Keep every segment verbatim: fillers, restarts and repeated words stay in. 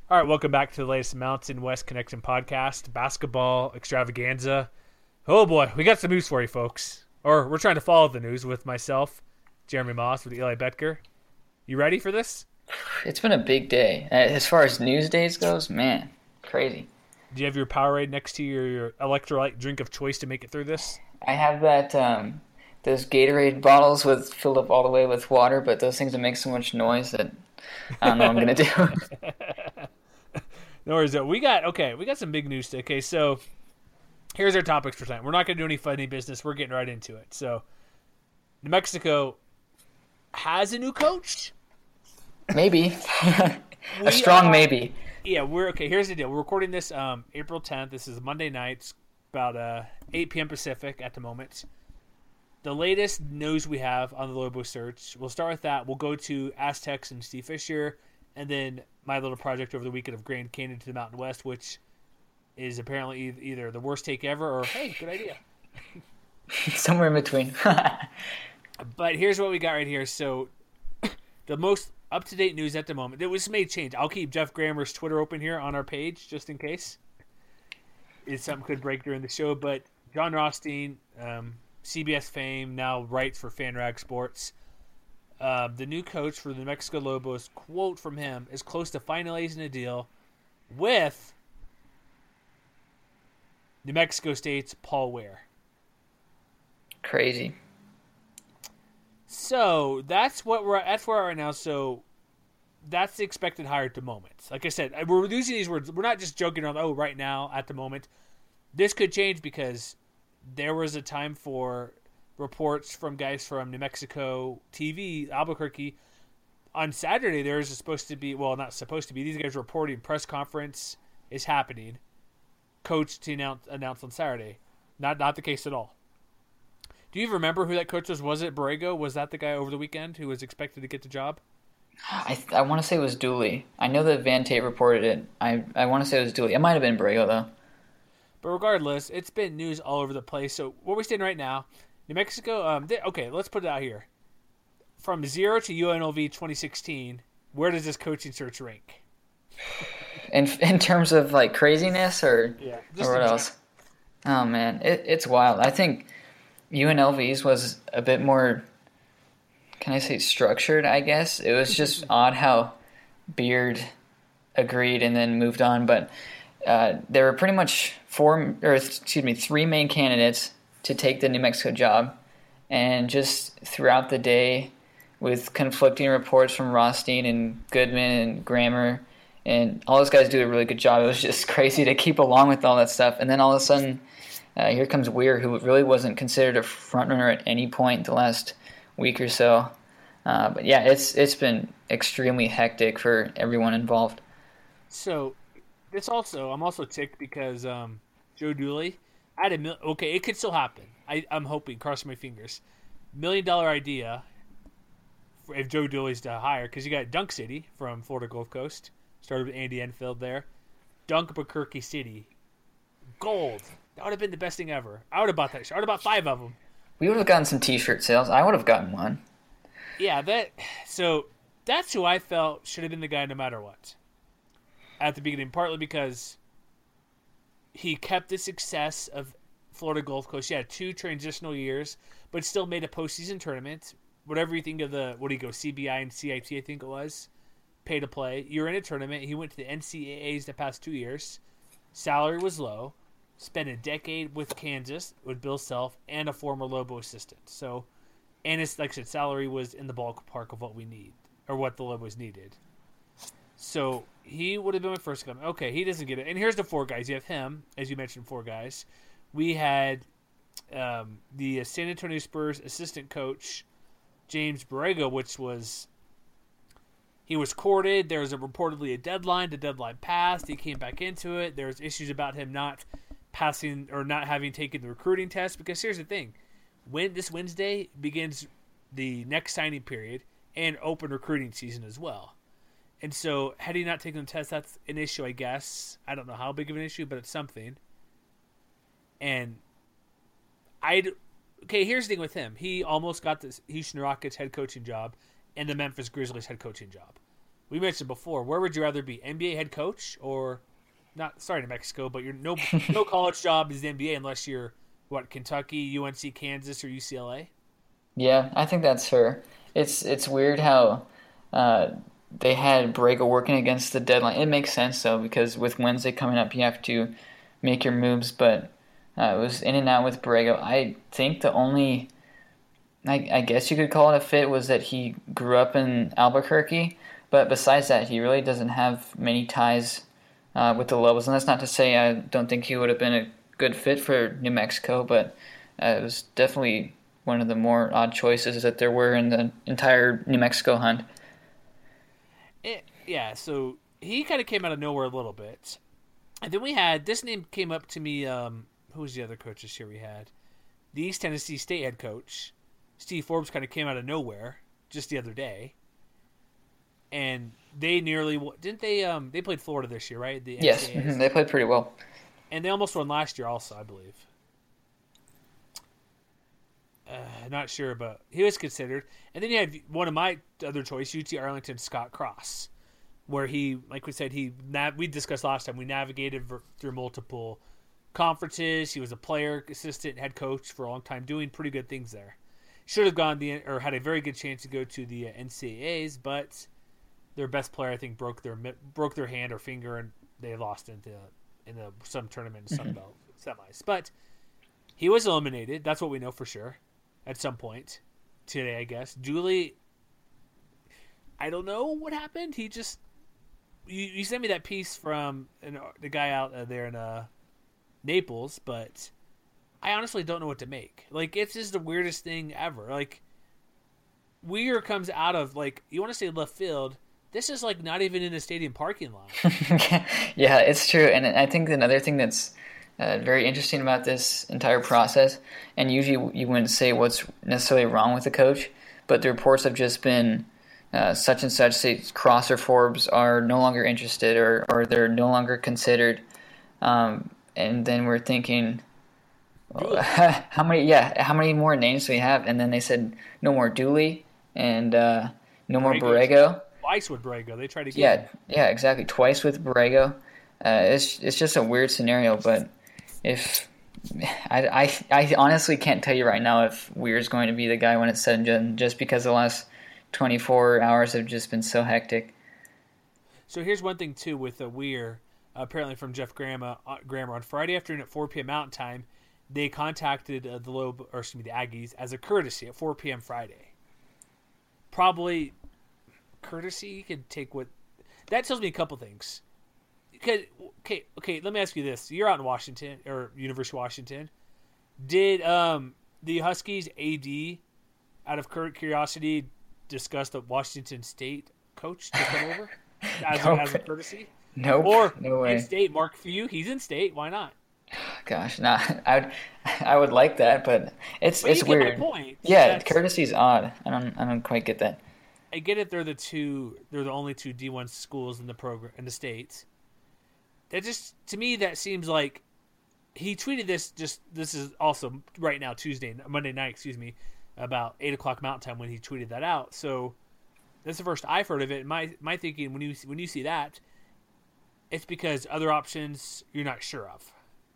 All right, welcome back to the latest Mountain West Connection podcast, basketball extravaganza. Oh boy, we got some news for you folks. Or we're trying to follow the news with myself, Jeremy Moss with Eli Betker. You ready for this? It's been a big day. As far as news days goes, man, crazy. Do you have your Powerade next to your, your electrolyte drink of choice to make it through this? I have that, um, those Gatorade bottles with filled up all the way with water, but those things that make so much noise that I don't know what I'm going to do. No worries, though. We got, okay, we got some big news today. Okay, so here's our topics for tonight. We're not going to do any funny business. We're getting right into it. So, New Mexico has a new coach. Maybe. A strong are, maybe. Yeah, we're, okay, here's the deal. We're recording this um, April tenth. This is Monday night. It's about uh, eight p.m. Pacific at the moment. The latest news we have on the Lobo search, we'll start with that. We'll go to Aztecs and Steve Fisher, and then my little project over the weekend of Grand Canyon to the Mountain West, which is apparently either the worst take ever or, hey, good idea. Somewhere in between. But here's what we got right here. So the most up-to-date news at the moment. It was made change. I'll keep Jeff Grammer's Twitter open here on our page just in case. It's something could break during the show. But John Rothstein, um, C B S fame, now writes for FanRag Sports. Uh, the new coach for the New Mexico Lobos, quote from him, is close to finalizing a deal with New Mexico State's Paul Ware. Crazy. So that's what we're that's where we're at right now. So that's the expected hire at the moment. Like I said, we're using these words. We're not just joking around. Oh, right now at the moment, this could change because there was a time for reports from guys from New Mexico T V, Albuquerque. On Saturday, there was supposed to be, well, not supposed to be, these guys reporting press conference is happening. Coach to announce, announce on Saturday. Not not the case at all. Do you remember who that coach was? Was it Borrego? Was that the guy over the weekend who was expected to get the job? I I want to say it was Dooley. I know that Van Tate reported it. I, I want to say it was Dooley. It might have been Borrego, though. But regardless, it's been news all over the place. So where we stand right now, New Mexico, um, they, okay, let's put it out here. From zero to U N L V twenty sixteen, where does this coaching search rank? In in terms of like craziness or, yeah, or what else? Oh, man, it, it's wild. I think U N L V's was a bit more, can I say structured, I guess? It was just odd how Beard agreed and then moved on. But uh, there were pretty much four, or excuse me, three main candidates to take the New Mexico job, and just throughout the day with conflicting reports from Rothstein and Goodman and Grammer, and all those guys do a really good job. It was just crazy to keep along with all that stuff. And then all of a sudden, uh, here comes Weir, who really wasn't considered a frontrunner at any point the last week or so. Uh, but yeah, it's it's been extremely hectic for everyone involved. So this also, I'm also ticked because um, Joe Dooley, I had a mil- okay, it could still happen. I, I'm hoping, crossing my fingers. Million dollar idea for if Joe Dooley's to hire, because you got Dunk City from Florida Gulf Coast, started with Andy Enfield there. Dunk Albuquerque City, gold. That would have been the best thing ever. I would have bought that. I would have bought five of them. We would have gotten some T-shirt sales. I would have gotten one. Yeah, that. So that's who I felt should have been the guy no matter what. At the beginning, partly because he kept the success of Florida Gulf Coast. He had two transitional years, but still made a postseason tournament. Whatever you think of the, what do you go, C B I and C I T, I think it was, pay to play. You're in a tournament. He went to the N C A As the past two years. Salary was low. Spent a decade with Kansas, with Bill Self, and a former Lobo assistant. So, and it's, like I said, salary was in the ballpark of what we need, or what the Lobos needed. So, he would have been my first guy. Okay, he doesn't get it. And here's the four guys. You have him, as you mentioned, four guys. We had um, the San Antonio Spurs assistant coach, James Borrego, which was, he was courted. There was a, reportedly a deadline. The deadline passed. He came back into it. There was issues about him not passing or not having taken the recruiting test. Because here's the thing. When this Wednesday begins the next signing period and open recruiting season as well. And so, had he not taken the test, that's an issue, I guess. I don't know how big of an issue, but it's something. And I, okay, here's the thing with him. He almost got the Houston Rockets head coaching job and the Memphis Grizzlies head coaching job. we mentioned before, where would you rather be, N B A head coach or not? Sorry, New Mexico, but you're no no college job is the N B A unless you're what Kentucky, U N C, Kansas, or U C L A. Yeah, I think that's her. It's it's weird how uh, they had Borrego working against the deadline. It makes sense though because with Wednesday coming up, you have to make your moves. But uh, it was in and out with Borrego. I think the only, I, I guess you could call it a fit, was that he grew up in Albuquerque. But besides that, he really doesn't have many ties uh, with the Lobos. And that's not to say I don't think he would have been a good fit for New Mexico, but uh, it was definitely one of the more odd choices that there were in the entire New Mexico hunt. It, yeah, so he kind of came out of nowhere a little bit. And then we had, this name came up to me, um, who was the other coach this year we had? The East Tennessee State head coach. Steve Forbes kind of came out of nowhere just the other day. And they nearly, didn't they, um, they played Florida this year, right? The yes, mm-hmm. They played pretty well. And they almost won last year also, I believe. Uh, not sure, but he was considered. And then you had one of my other choice, U T Arlington, Scott Cross, where he, like we said, he nav- we discussed last time, we navigated ver- through multiple conferences. He was a player, assistant, head coach for a long time, doing pretty good things there. Should have gone the or had a very good chance to go to the uh, N C double A's, but their best player, I think, broke their broke their hand or finger, and they lost into in the some tournament in Sun Belt semis. But he was eliminated. That's what we know for sure. At some point today, I guess. Dooley, I don't know what happened. He just you, you sent me that piece from an, the guy out uh, there in uh, Naples, but I honestly don't know what to make. Like, it's just the weirdest thing ever. Like, Weir comes out of, like, you want to say left field. This is, like, not even in the stadium parking lot. Yeah, it's true. And I think another thing that's uh, very interesting about this entire process, and usually you wouldn't say what's necessarily wrong with the coach, but the reports have just been uh, such and such, say Cross or Forbes are no longer interested or, or they're no longer considered. Um, and then we're thinking, well, how many, yeah, how many more names do we have? And then they said no more Dooley and uh, no more Borrego. Twice with Borrego. They tried to get Yeah, him. yeah, exactly. Twice with Borrego. Uh, it's it's just a weird scenario, but if I, I, I honestly can't tell you right now if Weir's going to be the guy when it's said and done, just because the last twenty-four hours have just been so hectic. So here's one thing too with uh, Weir, uh, apparently from Jeff Grammer, uh, Grammer on Friday afternoon at four p.m. Mountain Time, they contacted uh, the Lobe, or excuse me, the Aggies as a courtesy at four p.m. Friday. Probably courtesy. You could take what that tells me a couple things. Okay, okay, okay. Let me ask you this: you're out in Washington or University of Washington. Did um, the Huskies A D, out of curiosity, discuss the Washington State coach to come over as, nope. a, as a courtesy? Nope. Or no way. in State, Mark Few, he's in State. Why not? Gosh, nah, I would, I would like that, but it's but it's you get weird. My point. Yeah, That's, courtesy's odd. I don't I don't quite get that. I get it. They're the two. They're the only two D one schools in the program in the state. That just to me that seems like he tweeted this. Just this is also right now Tuesday, Monday night, excuse me, about eight o'clock Mountain Time when he tweeted that out. So that's the first I've heard of it. My my thinking when you when you see that, it's because other options you're not sure of.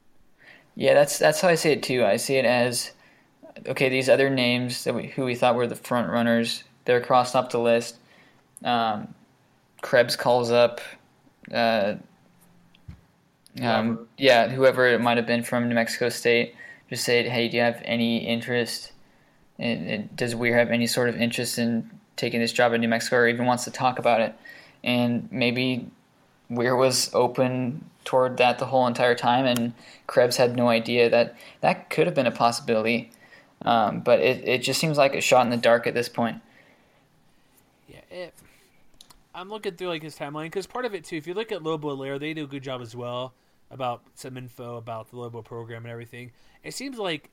Yeah, that's that's how I see it too. I see it as okay. These other names that we, who we thought were the front runners, they're crossed off the list. Um, Krebs calls up. Uh, Um, yeah, whoever it might have been from New Mexico State, just say, hey, do you have any interest? In, in, does Weir have any sort of interest in taking this job in New Mexico, or even wants to talk about it? And maybe Weir was open toward that the whole entire time, and Krebs had no idea that that could have been a possibility. Um, but it, it just seems like a shot in the dark at this point. Yeah, it, I'm looking through like his timeline because part of it too. If you look at Lobo Lair, they do a good job as well about some info about the Lobo program and everything. It seems like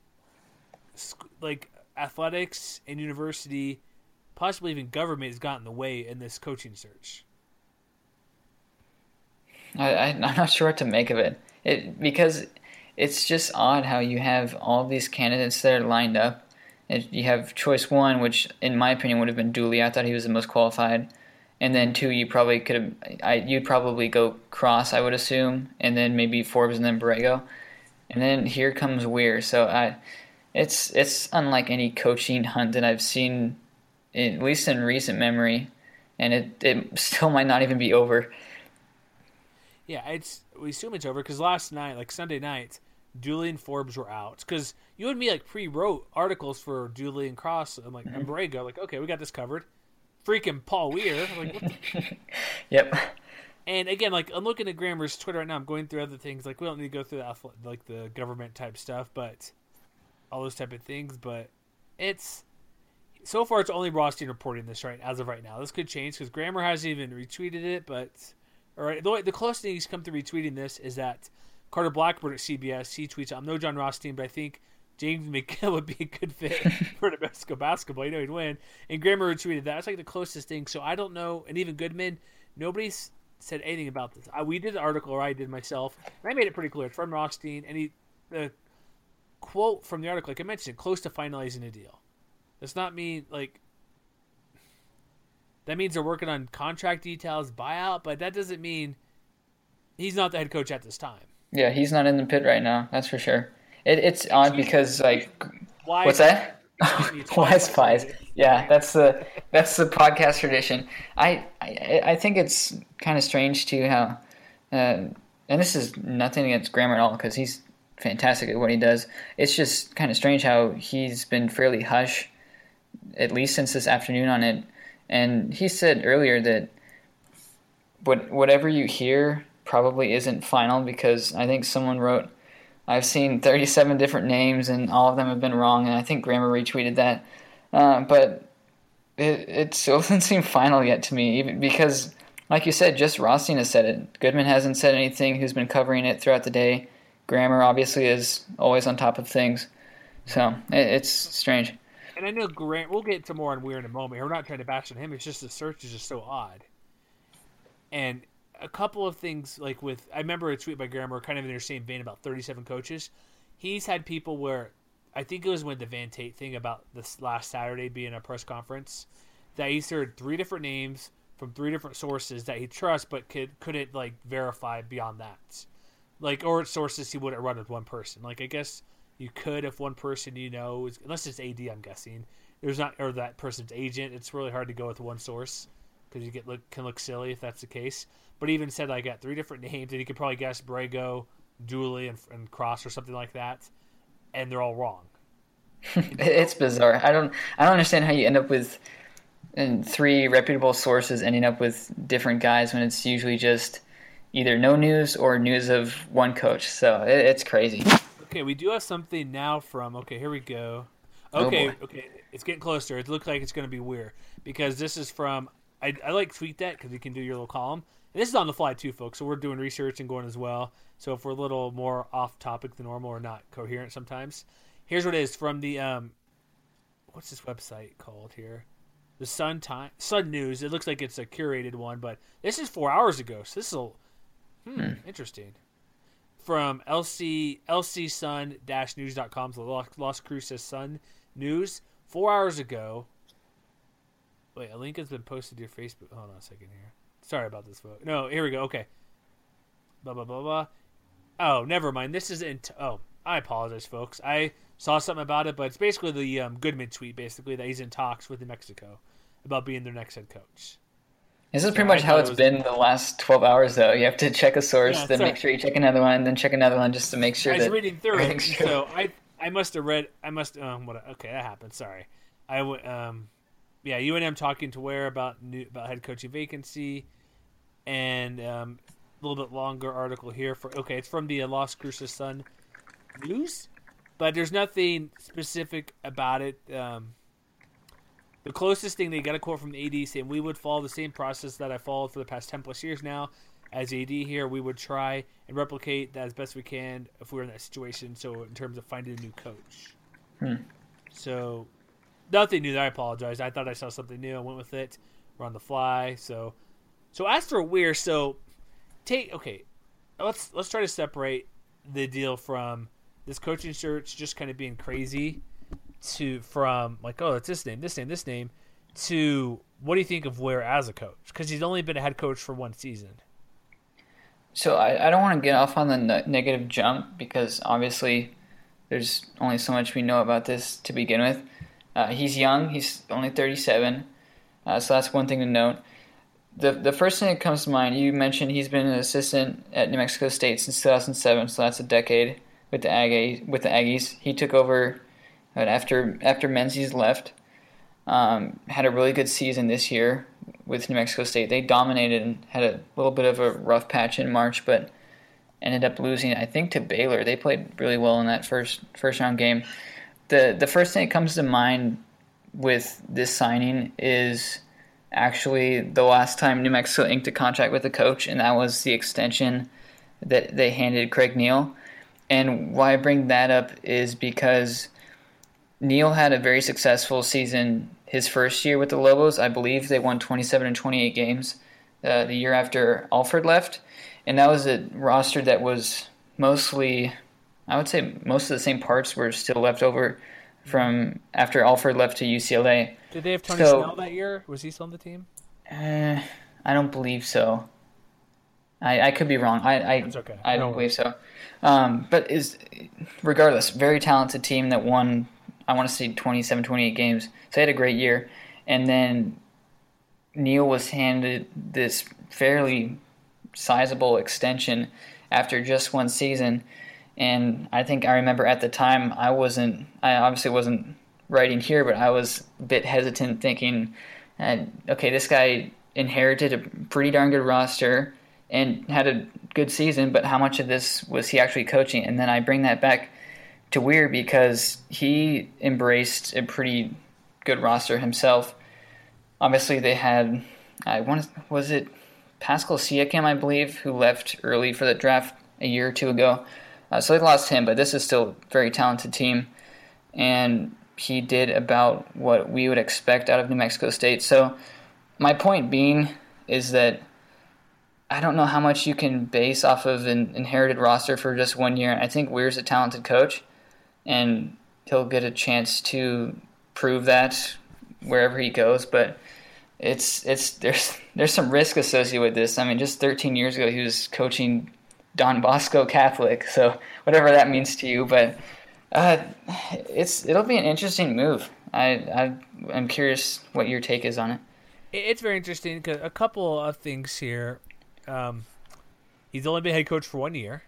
like athletics and university, possibly even government, has gotten in the way in this coaching search. I, I, I'm not sure what to make of it. It because it's just odd how you have all these candidates that are lined up. And you have choice one, which in my opinion would have been Dooley. I thought he was the most qualified. and then two, you probably could have. I you'd probably go Cross, I would assume, and then maybe Forbes and then Borrego, and then here comes Weir. So I, it's it's unlike any coaching hunt that I've seen, at least in recent memory, and it it still might not even be over. Yeah, it's we assume it's over because last night, like Sunday night, Dooley and Forbes were out. Because you and me like pre-wrote articles for Dooley and Cross. I'm like, mm-hmm. and Borrego, like, okay, we got this covered. Freaking Paul Weir. Like, what the... Yep. And again, like I'm looking at Grammer's Twitter right now. I'm going through other things. Like we don't need to go through the like the government type stuff, but all those type of things. But it's so far it's only Rothstein reporting this right as of right now. This could change because Grammer hasn't even retweeted it, but. All right, the, the closest thing he's come to retweeting this is that Carter Blackburn at C B S, he tweets, I'm no John Rothstein, but I think James McGill would be a good fit for New Mexico basketball. You know he'd win. And Grammer retweeted that. That's like the closest thing. So I don't know. And even Goodman, nobody's said anything about this. I, we did the article, or I did myself, and I made it pretty clear. It's from Rothstein, and he, the quote from the article, like I mentioned, close to finalizing a deal. Does not mean, like, that means they're working on contract details, buyout, but that doesn't mean he's not the head coach at this time. Yeah, he's not in the pit right now. That's for sure. It, it's odd because like, Wise, what's that? Wise Pies. Yeah, that's the that's the podcast tradition. I I, I think it's kind of strange too how, uh, and this is nothing against Grammer at all because he's fantastic at what he does. It's just kind of strange how he's been fairly hush, at least since this afternoon on it. And he said earlier that what whatever you hear probably isn't final because I think someone wrote, I've seen thirty-seven different names and all of them have been wrong, and I think Grammer retweeted that. Uh, but it, it still doesn't seem final yet to me, even because, like you said, just Rothstein has said it. Goodman hasn't said anything, who's been covering it throughout the day. Grammer obviously is always on top of things. So it, it's strange. And I know Grant, we'll get to more on Weir in a moment. We're not trying to bash on him. It's just the search is just so odd. And a couple of things, like with, I remember a tweet by Grammer kind of in their same vein about thirty-seven coaches. He's had people where, I think it was when the Van Tate thing about this last Saturday being a press conference, that he's heard three different names from three different sources that he trusts, but could, couldn't like verify beyond that. Like, or sources he wouldn't run with one person. Like, I guess you could if one person you know is, unless it's A D, I'm guessing. There's not, or that person's agent. It's really hard to go with one source because you get look can look silly if that's the case. But he even said I got three different names, and you could probably guess Borrego, Dooley, and, and Cross or something like that, and they're all wrong. It's bizarre. I don't I don't understand how you end up with and three reputable sources ending up with different guys when it's usually just either no news or news of one coach. So it, it's crazy. Okay, we do have something now from, okay, here we go. Okay, oh okay, it's getting closer. It looks like it's going to be weird because this is from, I, I like Tweet That because you can do your little column. And this is on the fly too, folks, so we're doing research and going as well. So if we're a little more off topic than normal or not coherent sometimes, here's what it is from the, um, what's this website called here? The Sun Time, Sun News. It looks like it's a curated one, but this is four hours ago, so this is a, hmm, hmm. interesting. From L C L C Sun News dot com, so Las Cruces Sun News, four hours ago. Wait, a link has been posted to your Facebook. Hold on a second here. Sorry about this, folks. No, here we go. Okay. Blah, blah, blah, blah. Oh, never mind. This is in. T- oh, I apologize, folks. I saw something about it, but it's basically the um, Goodman tweet, basically, that he's in talks with New Mexico about being their next head coach. This is pretty much how it's it been the last twelve hours, though. You have to check a source, yeah, then sorry. make sure you check another one, then check another one just to make sure that I was that reading through it, so I I must have read. I must. Um, what? Okay, that happened. Sorry. I w- um, yeah, U N M talking to Ware about new about head coaching vacancy, and um, a little bit longer article here for. Okay, it's from the uh, Las Cruces Sun News, but there's nothing specific about it. Um, The closest thing, they got a quote from the A D saying, we would follow the same process that I followed for the past ten plus years now. As A D here, we would try and replicate that as best we can if we were in that situation. So in terms of finding a new coach. Hmm. So nothing new there. I apologize. I thought I saw something new. I went with it. We're on the fly. So so as for Weir, so take, okay, let's, let's try to separate the deal from this coaching search just kind of being crazy to from like, oh, it's this name, this name, this name, to what do you think of Ware as a coach? Because he's only been a head coach for one season. So I, I don't want to get off on the ne- negative jump because obviously there's only so much we know about this to begin with. Uh, he's young. He's only thirty-seven. Uh, so that's one thing to note. The the first thing that comes to mind, you mentioned he's been an assistant at New Mexico State since two thousand seven, so that's a decade with the Aggies. With the Aggies, he took over after after Menzies left. Um, had a really good season this year with New Mexico State. They dominated and had a little bit of a rough patch in March, but ended up losing, I think, to Baylor. They played really well in that first first round game. The the first thing that comes to mind with this signing is actually the last time New Mexico inked a contract with a coach, and that was the extension that they handed Craig Neal. And why I bring that up is because Neal had a very successful season his first year with the Lobos. I believe they won twenty-seven and twenty-eight games uh, the year after Alford left. And that was a roster that was mostly, I would say most of the same parts were still left over from after Alford left to U C L A. Did they have Tony so, Snell that year? Was he still on the team? Uh, I don't believe so. I, I could be wrong. I I, okay. I no don't worries. believe so. Um, but is regardless, very talented team that won, I want to say twenty-seven, twenty-eight games. So they had a great year. And then Neal was handed this fairly sizable extension after just one season. And I think I remember at the time I wasn't, I obviously wasn't writing here, but I was a bit hesitant thinking, uh, okay, this guy inherited a pretty darn good roster and had a good season, but how much of this was he actually coaching? And then I bring that back to Weir because he embraced a pretty good roster himself. Obviously, they had, I want to, was it Pascal Siakam, I believe, who left early for the draft a year or two ago. Uh, so they lost him, but this is still a very talented team. And he did about what we would expect out of New Mexico State. So my point being is that I don't know how much you can base off of an inherited roster for just one year. I think Weir's a talented coach, and he'll get a chance to prove that wherever he goes. But it's it's there's there's some risk associated with this. I mean, just thirteen years ago, he was coaching Don Bosco Catholic, so whatever that means to you. But uh, it's it'll be an interesting move. I I I'm curious what your take is on it. It's very interesting because a couple of things here. Um, he's only been head coach for one year.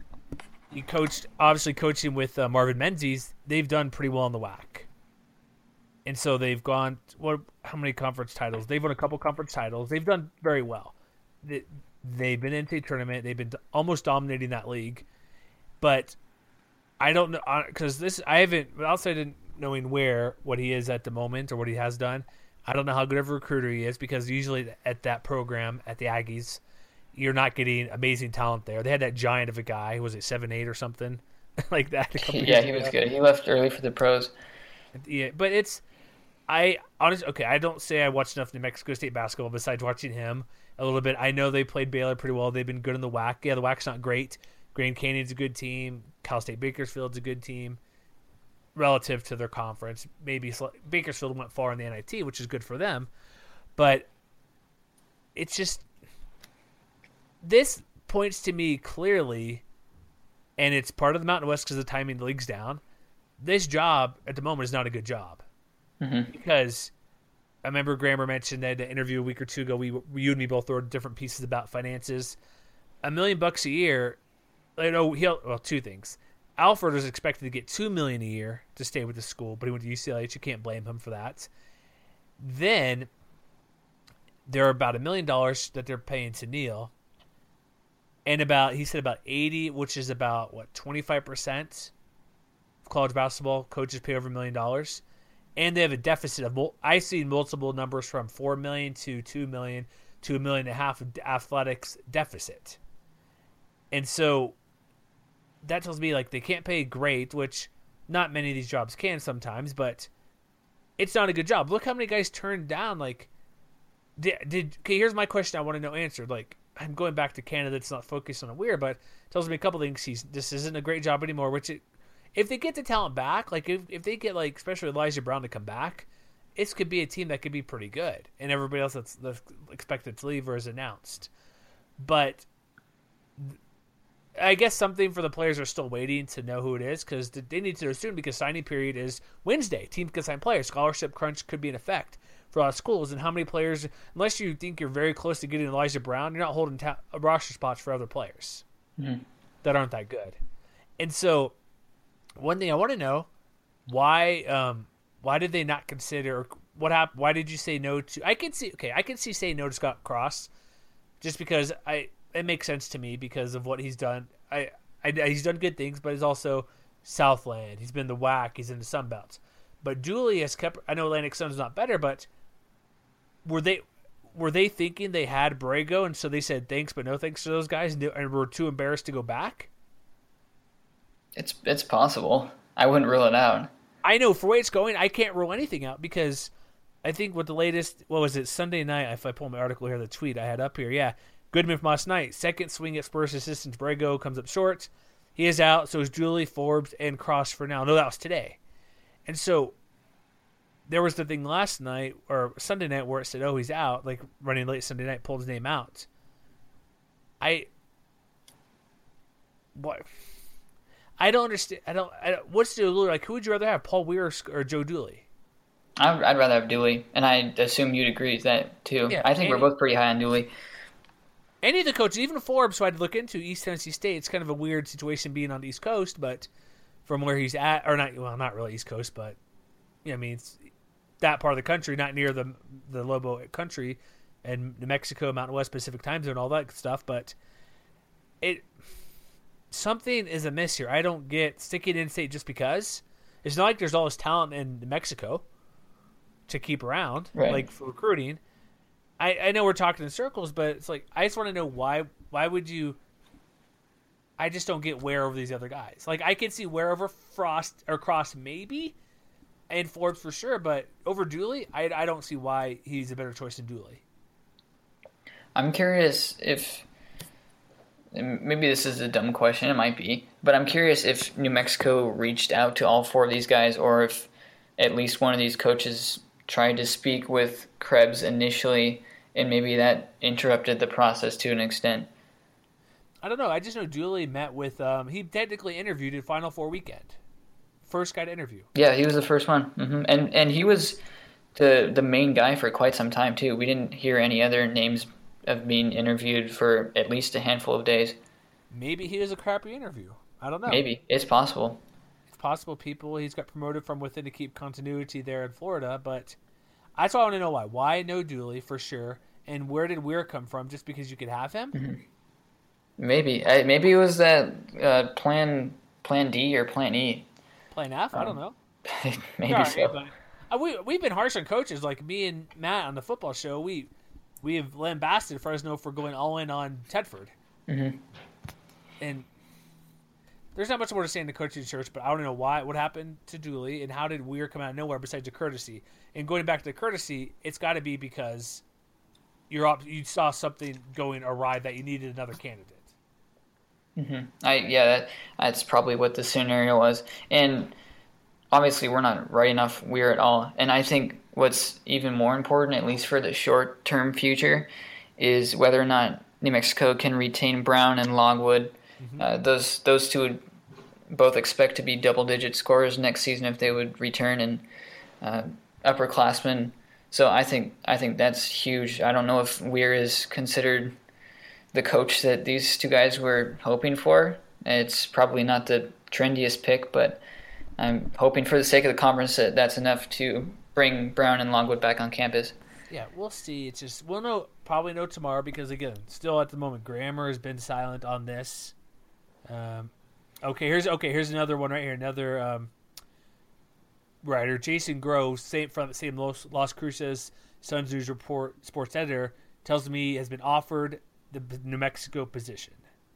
He coached, obviously coaching with uh, Marvin Menzies. They've done pretty well in the W A C. And so they've gone, what? How many conference titles? They've won a couple conference titles. They've done very well. They, they've been into a tournament. They've been almost dominating that league. But I don't know, because this, I haven't, outside of knowing where, what he is at the moment or what he has done, I don't know how good of a recruiter he is because usually at that program, at the Aggies, you're not getting amazing talent there. They had that giant of a guy. Was it seven eight or something like that? Yeah, he was good. He left early for the pros. Yeah, but it's I honestly okay. I don't say I watched enough New Mexico State basketball besides watching him a little bit. I know they played Baylor pretty well. They've been good in the W A C. Yeah, the W A C's not great. Grand Canyon's a good team. Cal State Bakersfield's a good team relative to their conference. Maybe Bakersfield went far in the N I T, which is good for them. But it's just this points to me clearly, and it's part of the Mountain West because the timing the league's down. This job at the moment is not a good job mm-hmm. because I remember Grammer mentioned that in an interview a week or two ago. We, you and me both wrote different pieces about finances. A million bucks a year. I know he'll well two things. Alford was expected to get two million a year to stay with the school, but he went to U C L A. You can't blame him for that. Then there are about a million dollars that they're paying to Neal. And about, he said about eighty, which is about, what, twenty-five percent of college basketball coaches pay over a million dollars. And they have a deficit of, I see multiple numbers from four million dollars to two million dollars to a million and a half of athletics deficit. And so that tells me, like, they can't pay great, which not many of these jobs can sometimes, but it's not a good job. Look how many guys turned down, like, did, did okay, here's my question I want to know answered, like, I'm going back to Canada. It's not focused on a Weir, but it tells me a couple things. He's this isn't a great job anymore. Which, it, if they get the talent back, like if, if they get like especially Elijah Brown to come back, it could be a team that could be pretty good, and everybody else that's, that's expected to leave or is announced. But I guess something for the players are still waiting to know who it is because they need to know soon because signing period is Wednesday. Teams can sign players. Scholarship crunch could be in effect for a lot of schools. And how many players, unless you think you're very close to getting Elijah Brown, you're not holding ta- roster spots for other players mm-hmm. that aren't that good. And so one thing I want to know, why um, why did they not consider, what happened? Why did you say no to, I can see, okay, I can see saying no to Scott Cross just because I, it makes sense to me because of what he's done. I, I he's done good things, but he's also Southland. He's been the W A C. He's in the Sun Belt. But Dooley has kept. I know Atlantic Sun's not better, but were they were they thinking they had Borrego, and so they said thanks, but no thanks to those guys, and were too embarrassed to go back? It's it's possible. I wouldn't rule it out. I know for the way it's going, I can't rule anything out because I think with the latest, what was it, Sunday night? If I pull my article here, the tweet I had up here, yeah. Goodman from last night. Second swing at Spurs assistant Borrego comes up short. He is out, so is Dooley, Forbes, and Cross for now. No, that was today. And so there was the thing last night, or Sunday night, where it said, oh, he's out, like running late Sunday night, pulled his name out. I what? I don't understand. I don't, I don't what's the Dooley? Like, who would you rather have, Paul Weir or, or Joe Dooley? I'd, I'd rather have Dooley, and I assume you'd agree with that, too. Yeah, I think we're both pretty high on Dooley. Any of the coaches, even Forbes, who I had to look into, East Tennessee State, it's kind of a weird situation being on the East Coast, but from where he's at, or not, well, not really East Coast, but, you know, I mean, it's that part of the country, not near the the Lobo country, and New Mexico, Mountain West, Pacific time zone, all that stuff, but it, something is amiss here. I don't get sticking in state just because. It's not like there's all this talent in New Mexico to keep around, right. Like for recruiting. I, I know we're talking in circles, but it's like I just want to know why. Why would you? I just don't get Ware over these other guys. Like I could see Ware over Frost or Cross maybe, and Forbes for sure, but over Dooley, I, I don't see why he's a better choice than Dooley. I'm curious if maybe this is a dumb question. It might be, but I'm curious if New Mexico reached out to all four of these guys, or if at least one of these coaches tried to speak with Krebs initially. And maybe that interrupted the process to an extent. I don't know. I just know Dooley met with um, – he technically interviewed at Final Four weekend. First guy to interview. Yeah, he was the first one. Mm-hmm. And and he was the the main guy for quite some time, too. We didn't hear any other names of being interviewed for at least a handful of days. Maybe he was a crappy interview. I don't know. Maybe. It's possible. It's possible people – he's got promoted from within to keep continuity there in Florida, but – that's why I want to know why. Why no Dooley for sure, and where did Weir come from? Just because you could have him? Mm-hmm. Maybe, I, maybe it was that uh, plan Plan D or Plan E. Plan F? Um, I don't know. maybe right, so. But, uh, we we've been harsh on coaches, like me and Matt on the football show. We we have lambasted Fresno for going all in on Tedford, mm-hmm. and there's not much more to say in the coaching search, but I want to know why, what happened to Dooley, and how did Weir come out of nowhere besides a courtesy? And going back to the courtesy, it's got to be because you're up, you saw something going awry that you needed another candidate. Mm-hmm. I yeah, that, that's probably what the scenario was. And obviously, we're not right enough Weir at all. And I think what's even more important, at least for the short-term future, is whether or not New Mexico can retain Brown and Longwood. Mm-hmm. Uh, those those two would both expect to be double-digit scorers next season if they would return, and uh, upperclassmen. So I think I think that's huge. I don't know if Weir is considered the coach that these two guys were hoping for. It's probably not the trendiest pick, but I'm hoping for the sake of the conference that that's enough to bring Brown and Longwood back on campus. Yeah, we'll see. It's just we'll know probably know tomorrow because again, still at the moment, Grammer has been silent on this. Um, okay, here's okay. Here's another one right here. Another um, writer, Jason Groves, same from the same Los, Las Cruces Suns News Report sports editor, tells me he has been offered the New Mexico position.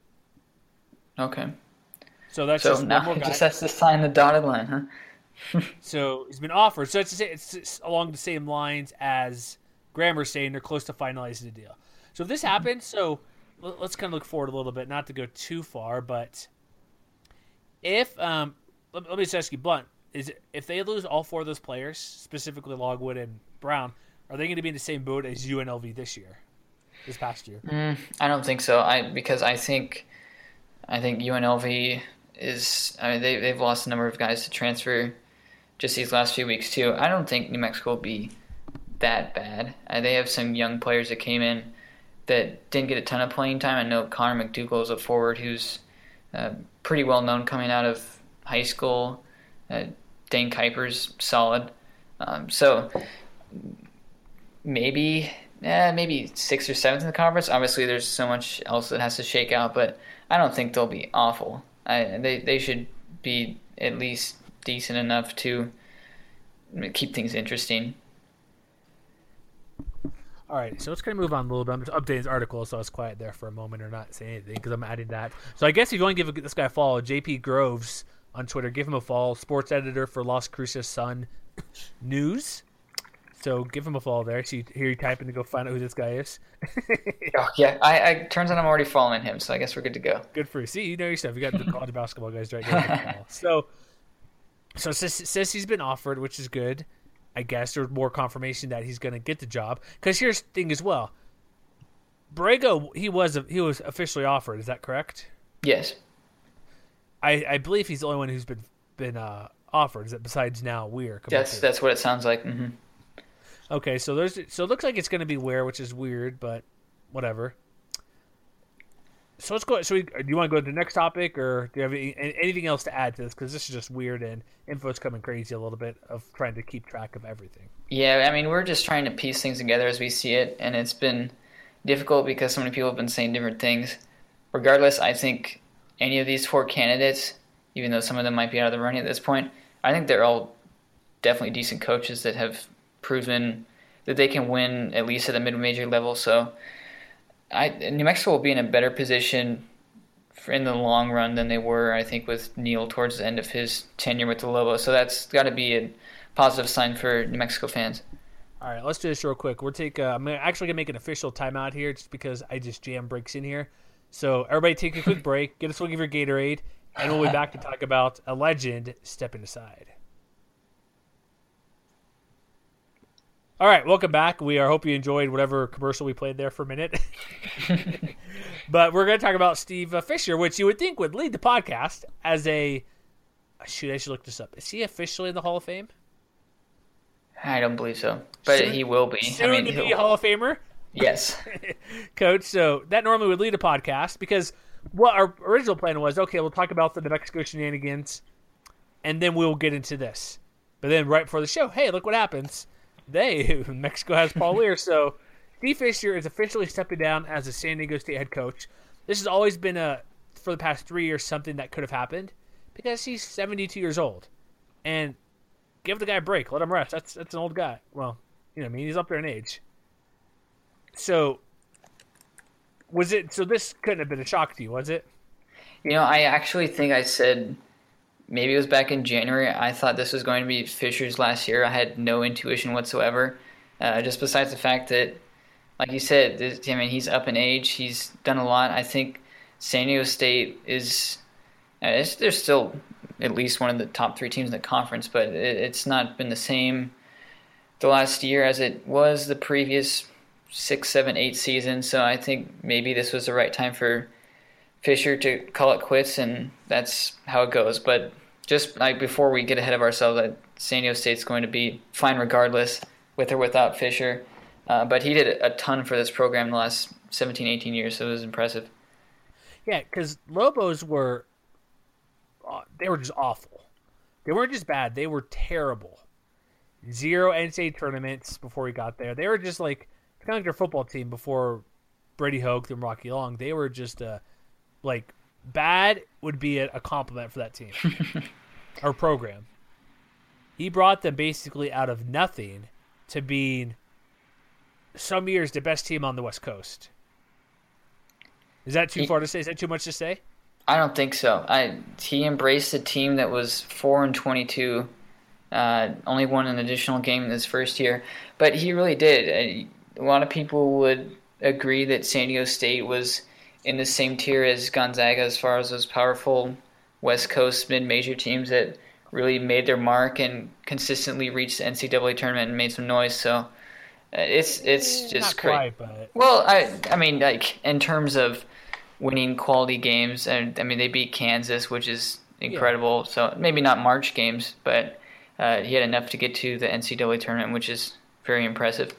Okay. So that's so just now one more he guy. just has to sign the dotted line, huh? So he's been offered. So it's, it's, it's along the same lines as Grammer saying they're close to finalizing the deal. So if this happens, so let's kind of look forward a little bit, not to go too far, but if um, let, let me just ask you blunt, is if they lose all four of those players, specifically Logwood and Brown, are they going to be in the same boat as U N L V this year, this past year? Mm, I don't think so. I because I think I think U N L V is. I mean, they they've lost a number of guys to transfer just these last few weeks too. I don't think New Mexico will be that bad. Uh, they have some young players that came in that didn't get a ton of playing time. I know Connor McDougal is a forward who's uh, pretty well known coming out of high school. Uh, Dane Kuiper's solid. Um, so maybe, eh, maybe sixth or seventh in the conference. Obviously, there's so much else that has to shake out, but I don't think they'll be awful. I, they they should be at least decent enough to keep things interesting. All right, so let's kind of move on a little bit. I'm just updating this article, so I was quiet there for a moment or not saying anything because I'm adding that. So I guess if you want to give this guy a follow, J P Groves on Twitter, give him a follow. Sports editor for Las Cruces Sun News. So give him a follow there. So you hear you typing to go find out who this guy is. oh, yeah, I, I turns out I'm already following him, so I guess we're good to go. Good for you. See, you know your stuff. You got the college basketball guys right there. so, so says, says he's been offered, which is good. I guess there's more confirmation that he's going to get the job. Because here's the thing as well. Borrego, he was he was officially offered. Is that correct? Yes. I, I believe he's the only one who's been been uh, offered. Is that besides now Weir? That's that's what it sounds like. Mm-hmm. Okay, so there's so it looks like it's going to be Weir, which is weird, but whatever. So let's go. So we, do you want to go to the next topic, or do you have any, anything else to add to this? Because this is just weird, and info's coming crazy a little bit of trying to keep track of everything. Yeah, I mean, we're just trying to piece things together as we see it, and it's been difficult because so many people have been saying different things. Regardless, I think any of these four candidates, even though some of them might be out of the running at this point, I think they're all definitely decent coaches that have proven that they can win at least at the mid-major level. So I, New Mexico will be in a better position for in the long run than they were, I think, with Neal towards the end of his tenure with the Lobos. So that's got to be a positive sign for New Mexico fans. All right, let's do this real quick. We're take. Uh, I'm actually gonna make an official timeout here, just because I just jam breaks in here. So everybody, take a quick break, get a swig of your Gatorade, and we'll be back to talk about a legend stepping aside. All right, welcome back. We are hope you enjoyed whatever commercial we played there for a minute. But we're going to talk about Steve Fisher, which you would think would lead the podcast as a shoot. I should look this up. Is he officially in the Hall of Fame? I don't believe so, but soon, he will be. Soon I mean, to he'll... be a Hall of Famer. Yes, Coach. So that normally would lead a podcast because what our original plan was, okay, we'll talk about the New Mexico shenanigans, and then we'll get into this. But then right before the show, hey, look what happens. They Mexico has Paul Weir, so Steve Fisher is officially stepping down as a San Diego State head coach. This has always been a for the past three years something that could have happened because he's seventy-two years old, and give the guy a break, let him rest. That's that's an old guy. Well, you know, I mean, he's up there in age. So was it? So this couldn't have been a shock to you, was it? You know, I actually think I said. Maybe it was back in January. I thought this was going to be Fisher's last year. I had no intuition whatsoever. Uh, just besides the fact that, like you said, this, I mean, he's up in age. He's done a lot. I think San Diego State is uh, – they're still at least one of the top three teams in the conference, but it, it's not been the same the last year as it was the previous six, seven, eight seasons. So I think maybe this was the right time for Fisher to call it quits, and that's how it goes. But just like before we get ahead of ourselves, that San Diego State's going to be fine regardless, with or without Fisher. Uh, but he did a ton for this program in the last seventeen, eighteen years, so it was impressive. Yeah, because Lobos were they were just awful. They weren't just bad; they were terrible. Zero N C double A tournaments before he got there. They were just like kind of like their football team before Brady Hoke and Rocky Long. They were just a Like, bad would be a, a compliment for that team or program. He brought them basically out of nothing to being, some years, the best team on the West Coast. Is that too he, far to say? Is that too much to say? I don't think so. I He embraced a team that was four and twenty-two, uh, only won an additional game in his first year. But he really did. A lot of people would agree that San Diego State was in the same tier as Gonzaga as far as those powerful West Coast mid-major teams that really made their mark and consistently reached the N C double A tournament and made some noise. So uh, it's it's Eh, just not great. quite, but Well, I I mean, like in terms of winning quality games, and I mean they beat Kansas, which is yeah, incredible. So maybe not March games, but uh, he had enough to get to the N C double A tournament, which is very impressive.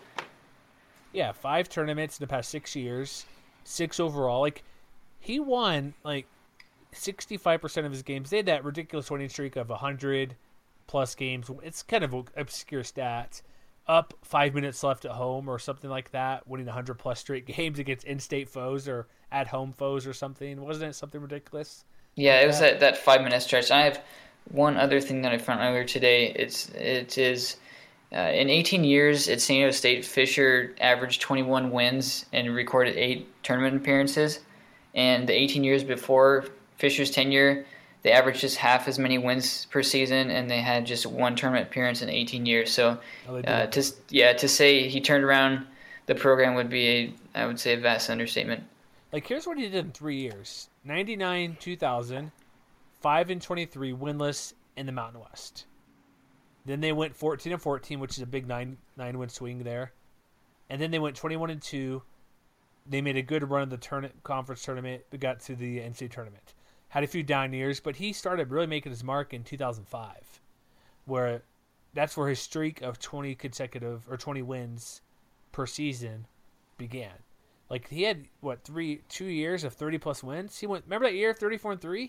yeah, five tournaments in the past six years, six overall. Like he won like sixty-five percent of his games. They had that ridiculous winning streak of one hundred plus games. It's kind of an obscure stat. Up five minutes left at home or something like that, winning one hundred plus straight games against in-state foes or at-home foes or something. Wasn't it something ridiculous Yeah, like it was that? that, that five minute stretch. I have one other thing that I found earlier today. It's it is uh, in eighteen years at San Diego State, Fisher averaged twenty-one wins and recorded eight tournament appearances. And the eighteen years before Fisher's tenure, they averaged just half as many wins per season, and they had just one tournament appearance in eighteen years. So, Oh, they did uh, it. to yeah, to say he turned around the program would be, a, I would say, a vast understatement. Like, here's what he did in three years: ninety-nine, two thousand, five and twenty-three, winless in the Mountain West. Then they went fourteen and fourteen, which is a big nine nine win swing there. And then they went twenty-one and two. They made a good run of the turn- conference tournament. They got to the N C A A tournament. Had a few down years, but he started really making his mark in two thousand five, where that's where his streak of twenty consecutive or twenty wins per season began. Like he had what three two years of thirty plus wins. He went. Remember that year, thirty four and three.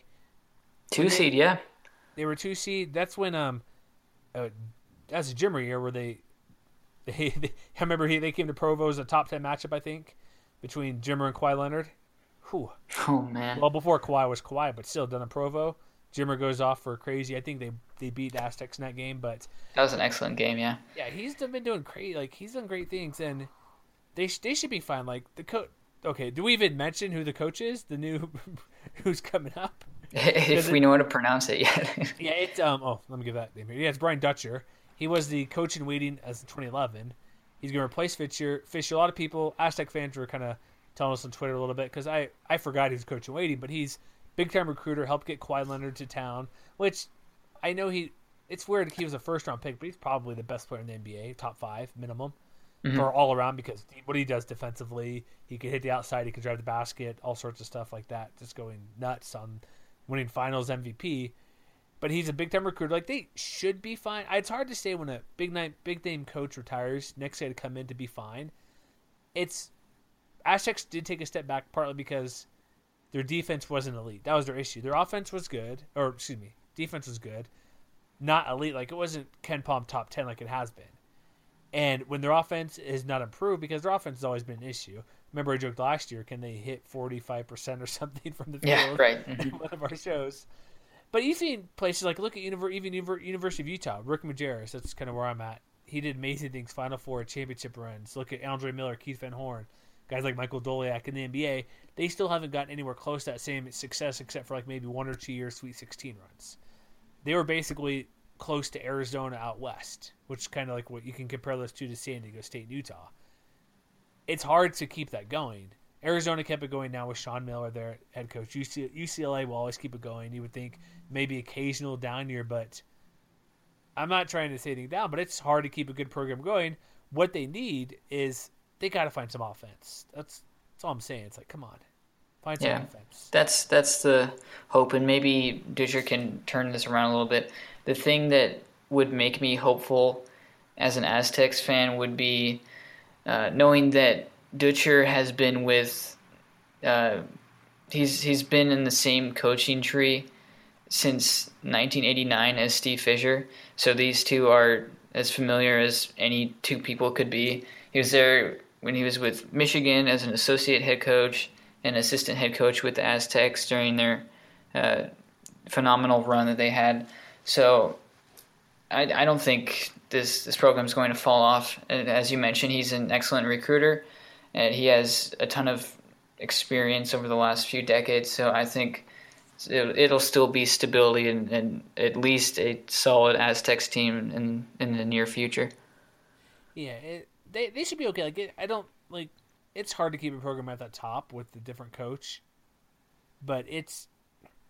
Two seed, yeah. They were two seed. That's when um, uh, that's a Jimmer year where they, they, they I remember he they came to Provo as a top ten matchup I think between Jimmer and Kawhi Leonard. Whew. Oh man. Well, before Kawhi was Kawhi, but still done in Provo. Jimmer goes off for crazy. I think they they beat the Aztecs in that game, but That was an excellent game, yeah. yeah, he's been doing great. Like he's done great things, and they they should be fine. Like the coach. Okay, do we even mention who the coach is? The new who's coming up? If we it, know how to pronounce it yet. yeah, it's um. Oh, let me give that name here. Yeah, it's Brian Dutcher. He was the coach in waiting as in twenty eleven. He's going to replace Fisher. Fisher. A lot of people, Aztec fans, were kind of telling us on Twitter a little bit because I I forgot he was coach in waiting, but he's big time recruiter. Helped get Kawhi Leonard to town, which I know he. It's weird. He was a first round pick, but he's probably the best player in the N B A, top five minimum. Mm-hmm. For all around because what he does defensively, he can hit the outside, he can drive the basket, all sorts of stuff like that. Just going nuts on winning Finals M V P. But he's a big time recruiter. Like they should be fine. It's hard to say when a big name big name coach retires, next guy to come in to be fine. It's Aztecs did take a step back partly because their defense wasn't elite. That was their issue. Their offense was good, or excuse me, defense was good, not elite. Like it wasn't Ken Palm top ten like it has been. And when their offense is not improved, because their offense has always been an issue. Remember, I joked last year, can they hit forty-five percent or something from the field? Yeah, right. In one of our shows. But you've seen places like, look at Univer- even University of Utah, Rick Majerus, that's kind of where I'm at. He did amazing things, Final Four, championship runs. Look at Andre Miller, Keith Van Horn, guys like Michael Doliak in the N B A. They still haven't gotten anywhere close to that same success except for like maybe one or two years Sweet sixteen runs. They were basically close to Arizona out west, which is kind of like what you can compare those two to San Diego State and Utah. It's hard to keep that going. Arizona kept it going now with Sean Miller, their head coach. U C L A will always keep it going. You would think maybe occasional down year, but I'm not trying to say anything down, but it's hard to keep a good program going. What they need is they got to find some offense. That's that's all I'm saying. It's like, come on, find some Yeah, offense. that's that's the hope, and maybe Dutcher can turn this around a little bit. The thing that would make me hopeful as an Aztecs fan would be uh, knowing that Dutcher has been with, uh, he's he's been in the same coaching tree since nineteen eighty-nine as Steve Fisher. So these two are as familiar as any two people could be. He was there when he was with Michigan as an associate head coach and assistant head coach with the Aztecs during their uh, phenomenal run that they had. So I, I don't think this this program is going to fall off. And as you mentioned, he's an excellent recruiter, and he has a ton of experience over the last few decades. So I think it, it'll still be stability and, and at least a solid Aztecs team in in the near future. Yeah, it, they they should be okay. Like it, I don't like. It's hard to keep a program at the top with the different coach, but it's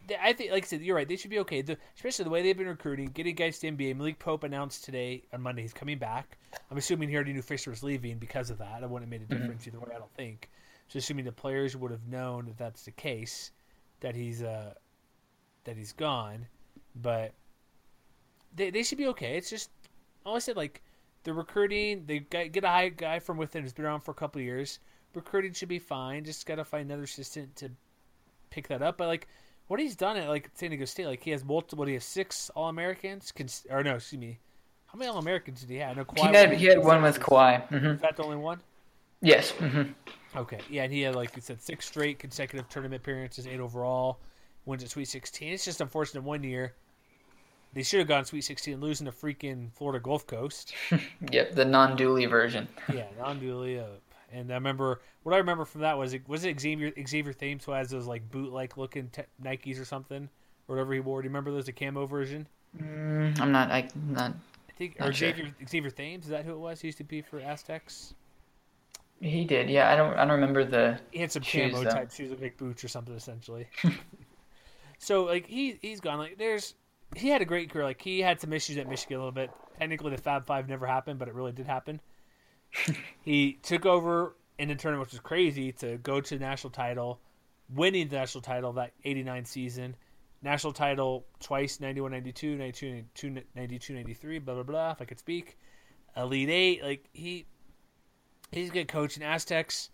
I think, like I said, you're right. They should be okay. The, especially the way they've been recruiting, getting guys to N B A. Malik Pope announced today on Monday he's coming back. I'm assuming he already knew Fisher was leaving because of that. It wouldn't have made a difference mm-hmm. either way, I don't think. So assuming the players would have known that that's the case, that he's uh, that he's gone, but they they should be okay. It's just, all I said, like the recruiting, they get a high guy from within who's been around for a couple of years. Recruiting should be fine. Just got to find another assistant to pick that up. But like what he's done at like San Diego State, like he has multiple. What, he has six All Americans, or no, excuse me, how many All Americans did he have? No, Kawhi he had he had one with Kawhi. Mm-hmm. Is that the only one? Yes. Mm-hmm. Okay, yeah, and he had, like you said, six straight consecutive tournament appearances, eight overall, wins at Sweet sixteen. It's just unfortunate one year they should have gone Sweet sixteen, losing to freaking Florida Gulf Coast. Yep, the non-Dooley version. Yeah, non-Dooley. Uh, and I remember what I remember from that was it was it Xavier Xavier Thames who has those like boot-like looking te- Nikes or something, or whatever he wore. Do you remember those, the camo version? Mm, I'm not. I'm not. I think not or sure. Xavier Xavier Thames, is that who it was? He used to be for Aztecs. He did, yeah. I don't. I don't remember the. He had some shoes, camo though. type shoes, like boots or something, essentially. So like he he's gone. Like there's he had a great career. Like he had some issues at Michigan a little bit. Technically, the Fab Five never happened, but it really did happen. He took over in the tournament, which was crazy, to go to the national title, winning the national title that eighty-nine season. National title twice, ninety-one ninety-two, ninety-two ninety-two ninety-three, blah, blah, blah, if I could speak. Elite Eight. Like, he he's a good coach. And Aztecs,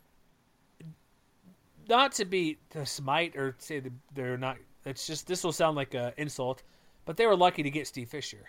not to be to smite or say that they're not, it's just, this will sound like an insult, but they were lucky to get Steve Fisher.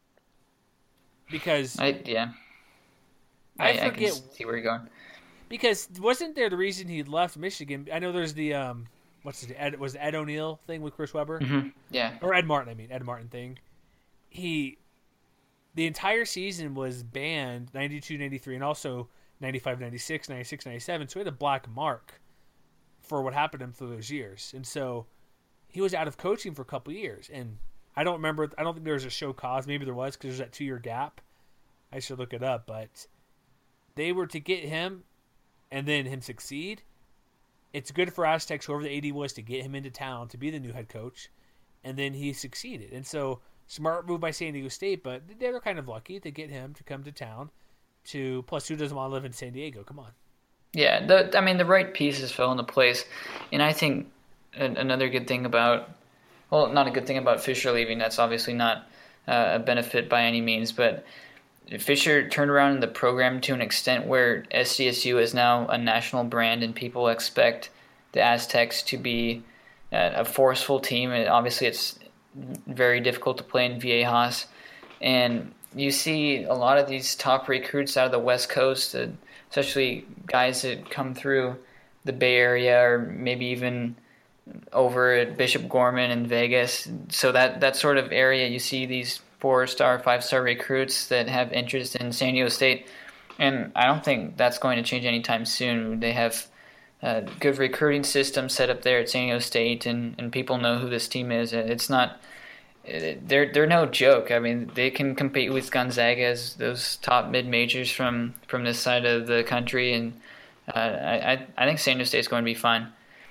Because I yeah, I, I, forget I can see where you're going. Because wasn't there the reason he left Michigan? I know there's the um, what's it? Ed, was the Ed O'Neill thing with Chris Webber? Mm-hmm. Yeah, or Ed Martin. I mean Ed Martin thing. He, the entire season was banned ninety-two ninety-three and also ninety-five ninety-six, ninety-six ninety-seven. So he had a black mark for what happened to him through those years, and so he was out of coaching for a couple of years. And I don't remember. I don't think there was a show cause. Maybe there was because there's that two year gap. I should look it up, but they were to get him. And then him succeed. It's good for Aztecs, whoever the A D was, to get him into town to be the new head coach. And then he succeeded. And so, smart move by San Diego State, but they were kind of lucky to get him to come to town. To plus, who doesn't want to live in San Diego? Come on. Yeah, the, I mean, the right pieces fell into place. And I think another good thing about, well, not a good thing about Fisher leaving, that's obviously not uh, a benefit by any means, but Fisher turned around the program to an extent where S D S U is now a national brand and people expect the Aztecs to be a forceful team. And obviously, it's very difficult to play in Viejas. And you see a lot of these top recruits out of the West Coast, especially guys that come through the Bay Area or maybe even over at Bishop Gorman in Vegas. So that, that sort of area, you see these four-star, five-star recruits that have interest in San Diego State, and I don't think that's going to change anytime soon. They have a good recruiting system set up there at San Diego State, and, and people know who this team is. It's not they're they're no joke. I mean, they can compete with Gonzaga as those top mid-majors from, from this side of the country, and uh, I I think San Diego State is going to be fine.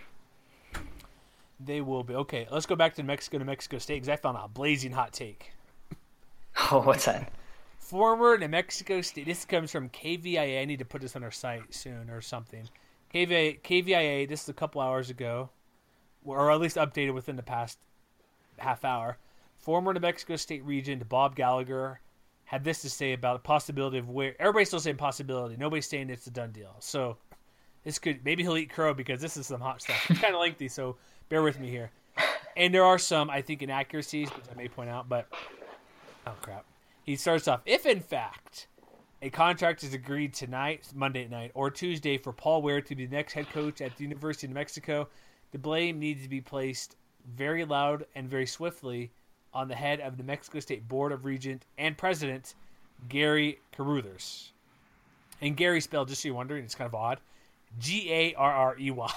They will be. Okay, let's go back to Mexico to Mexico State because I found a blazing hot take. Oh, what's that? Former New Mexico State. This comes from K V I A. I need to put this on our site soon or something. K V I A, K V I A, this is a couple hours ago, or at least updated within the past half hour. Former New Mexico State Regent Bob Gallagher had this to say about the possibility of where everybody's still saying possibility. Nobody's saying it's a done deal. So this could maybe he'll eat crow because this is some hot stuff. It's kind of lengthy, so bear with me here. And there are some, I think, inaccuracies, which I may point out, but. Oh, crap. He starts off, if in fact a contract is agreed tonight, Monday night, or Tuesday for Paul Ware to be the next head coach at the University of New Mexico, the blame needs to be placed very loud and very swiftly on the head of the New Mexico State Board of Regent and President, Gary Carruthers. And Gary spelled, just so you're wondering, it's kind of odd, G A R R E Y.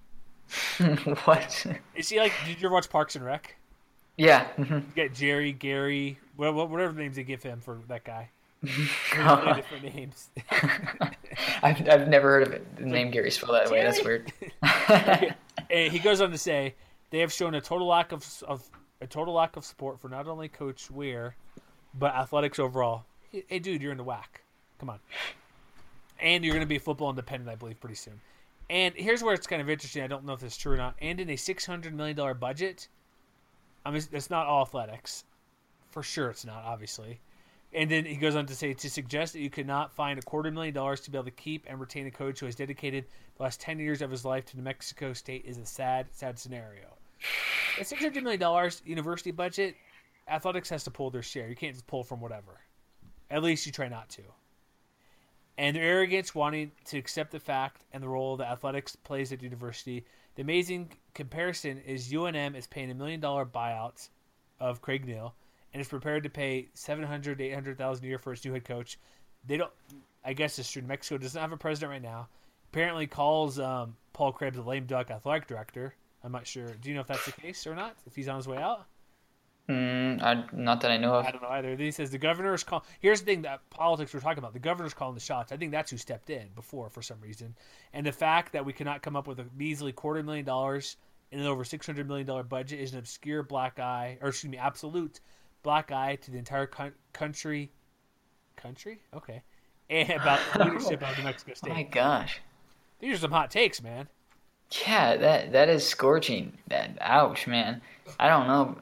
What? Is he like, did you ever watch Parks and Rec? Yeah. You get Jerry, Gary, well, whatever names they give him for that guy. Oh. Different names. I've I've never heard of it. The name Gary spelled that way. That's weird. And he goes on to say, They have shown a total lack of, of a total lack of support for not only Coach Weir, but athletics overall. Hey, dude, you're in the W A C. Come on. And you're going to be football independent, I believe, pretty soon. And here's where it's kind of interesting. I don't know if this is true or not. And in a six hundred million dollars budget, I mean, it's not all athletics. For sure it's not, obviously. And then he goes on to say, to suggest that you could not find a quarter million dollars to be able to keep and retain a coach who has dedicated the last ten years of his life to New Mexico State is a sad, sad scenario. A six hundred million dollars university budget, athletics has to pull their share. You can't just pull from whatever. At least you try not to. And their arrogance wanting to accept the fact and the role that athletics plays at the university. The amazing comparison is U N M is paying a million dollar buyout of Craig Neal and is prepared to pay seven hundred, eight hundred thousand a year for its new head coach. They don't. I guess it's true. New Mexico doesn't have a president right now. Apparently, calls um, Paul Krebs a lame duck athletic director. I'm not sure. Do you know if that's the case or not? If he's on his way out? Mm, I, not that I know of. I don't know either. Then he says the governor's call. Here's the thing that politics we're talking about. The governor's calling the shots. I think that's who stepped in before for some reason. And the fact that we cannot come up with a measly quarter million dollars in an over six hundred million dollars budget is an obscure black eye, or excuse me, absolute black eye to the entire con- country. Country? Okay. And about the leadership of New Mexico State. Oh my gosh. These are some hot takes, man. Yeah, that that is scorching. That, ouch, man. I don't know.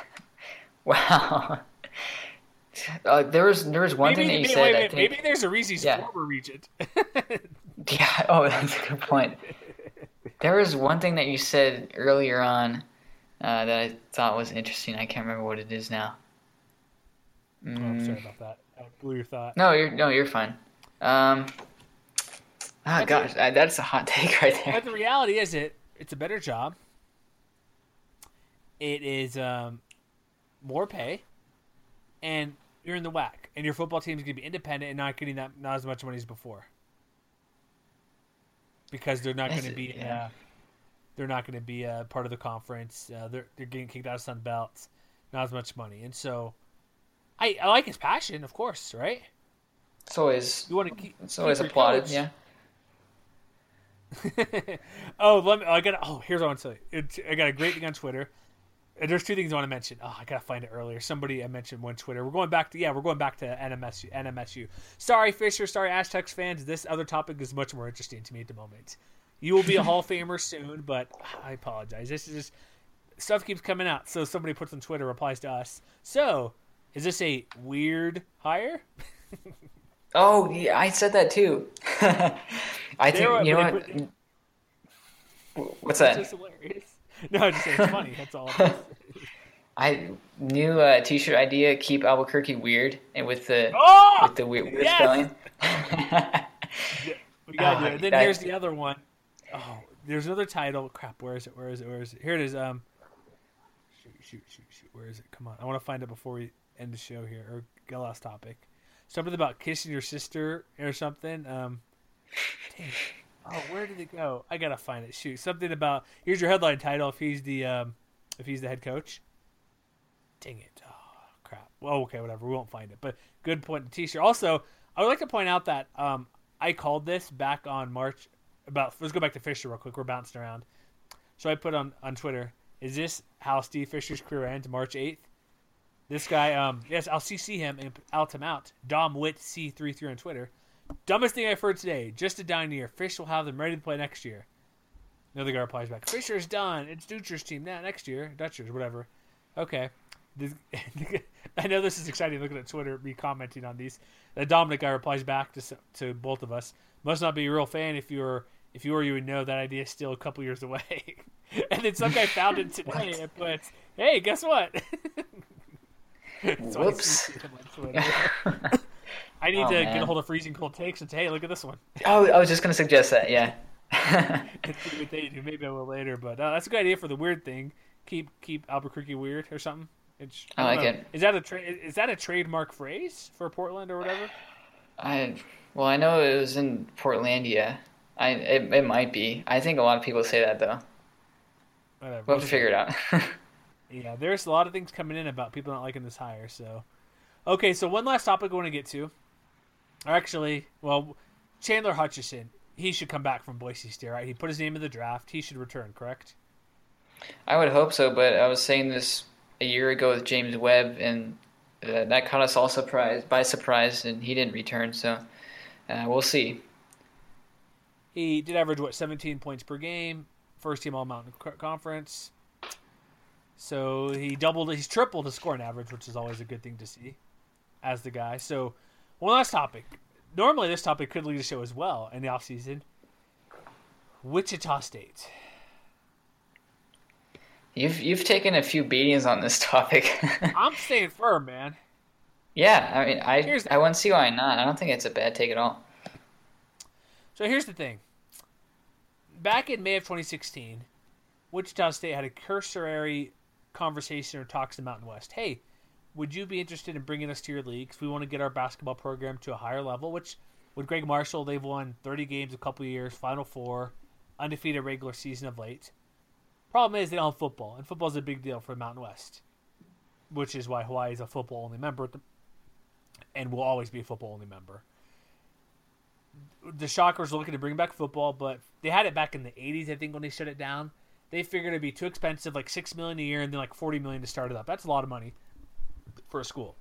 Wow. Uh, there was there was one maybe, thing that you maybe, said. Wait, I wait, think, maybe there's a Reese's yeah. former regent. Yeah. Oh, that's a good point. There was one thing that you said earlier on uh, that I thought was interesting. I can't remember what it is now. Mm. Oh, I'm sorry about that. I blew your thought. No, you're no, you're fine. Um. Oh gosh, I, that's a hot take right there. But the reality is, it it's a better job. It is um, more pay, and you're in the W A C, and your football team is going to be independent and not getting that not as much money as before, because they're not going to be yeah. uh, they're not going to be uh, part of the conference. Uh, they're they're getting kicked out of Sun Belt, not as much money, and so I I like his passion, of course, right? It's always you want to keep. It's always keep applauded, coach. yeah. oh, let me. Oh, I got. Oh, here's what I want to tell you. It's, I got a great thing on Twitter. There's two things I want to mention. Oh, I gotta find it earlier. Somebody I mentioned one Twitter. We're going back to yeah, we're going back to N M S U. N M S U. Sorry, Fisher. Sorry, Aztecs fans. This other topic is much more interesting to me at the moment. You will be a Hall of Famer soon, but I apologize. This is just stuff keeps coming out. So somebody puts on Twitter, replies to us. So, is this a weird hire? Oh, yeah, I said that too. I think were, you know put, what. What's that? It's just hilarious. No, I just say it's funny. That's all. It is. I new uh, T-shirt idea: keep Albuquerque weird, and with the oh! with the weird Yes! spelling. We got Oh, to do it. Then that- here's the other one. Oh, there's another title. Crap, where is it? Where is it? Where is it? Here it is. Um, shoot, shoot, shoot, shoot. Where is it? Come on, I want to find it before we end the show here or get a last topic. Something about kissing your sister or something. Um, dang. Oh, where did it go? I gotta find it. Shoot, something about. Here's your headline title. If he's the um, if he's the head coach. Dang it! Oh, crap. Well, okay, whatever. We won't find it. But good point. The T-shirt. Also, I would like to point out that um, I called this back on March. About let's go back to Fisher real quick. We're bouncing around. So I put on on Twitter. Is this how Steve Fisher's career ends? March eighth. This guy, um, yes, I'll C C him and out him out. Dom Witt C thirty-three on Twitter. Dumbest thing I've heard today. Just a down year. Fish will have them ready to play next year. Another guy replies back. Fisher's done. It's Dutcher's team now next year. Dutcher's, whatever. Okay. This, I know this is exciting looking at Twitter, me commenting on these. The Dominic guy replies back to to both of us. Must not be a real fan. If you were, if you were, you would know that idea is still a couple years away. And then some guy found it today and puts, "Hey, guess what?" So Whoops. I, I need Oh, to man. get a hold of Freezing Cold Takes and say, "Hey, look at this one." Oh, I was just gonna suggest that. Yeah. It's what they do. Maybe I will later, but uh, that's a good idea for the weird thing. Keep keep Albuquerque weird or something. It's, I don't like know. it. Is that a tra- is that a trademark phrase for Portland or whatever? I well, I know it was in Portlandia. I it, it might be. I think a lot of people say that though. Whatever. We'll have to figure it out. Yeah, there's a lot of things coming in about people not liking this hire. So, okay, so one last topic I want to get to. Or actually, well, Chandler Hutchison, he should come back from Boise State, right? He put his name in the draft. He should return, correct? I would hope so, but I was saying this a year ago with James Webb, and uh, that caught us all surprised by surprise, and he didn't return. So uh, we'll see. He did average, what, seventeen points per game, first team All Mountain Conference. So he doubled, he's tripled his scoring average, which is always a good thing to see as the guy. So one last topic. Normally this topic could lead the show as well in the offseason. Wichita State. You've you've taken a few beatings on this topic. I'm staying firm, man. Yeah, I mean, I Here's I wouldn't see why not. I don't think it's a bad take at all. So here's the thing. Back in May of twenty sixteen, Wichita State had a cursory conversation or talks to Mountain West. Hey, would you be interested in bringing us to your league? 'Cause we want to get our basketball program to a higher level, which with Greg Marshall, they've won thirty games a couple of years, Final Four, undefeated regular season of late. Problem is they don't have football, and football is a big deal for Mountain West, which is why Hawaii is a football-only member and will always be a football-only member. The Shockers were looking to bring back football, but they had it back in the eighties, I think, when they shut it down. They figured it'd be too expensive, like six million dollars a year, and then like forty million dollars to start it up. That's a lot of money for a school.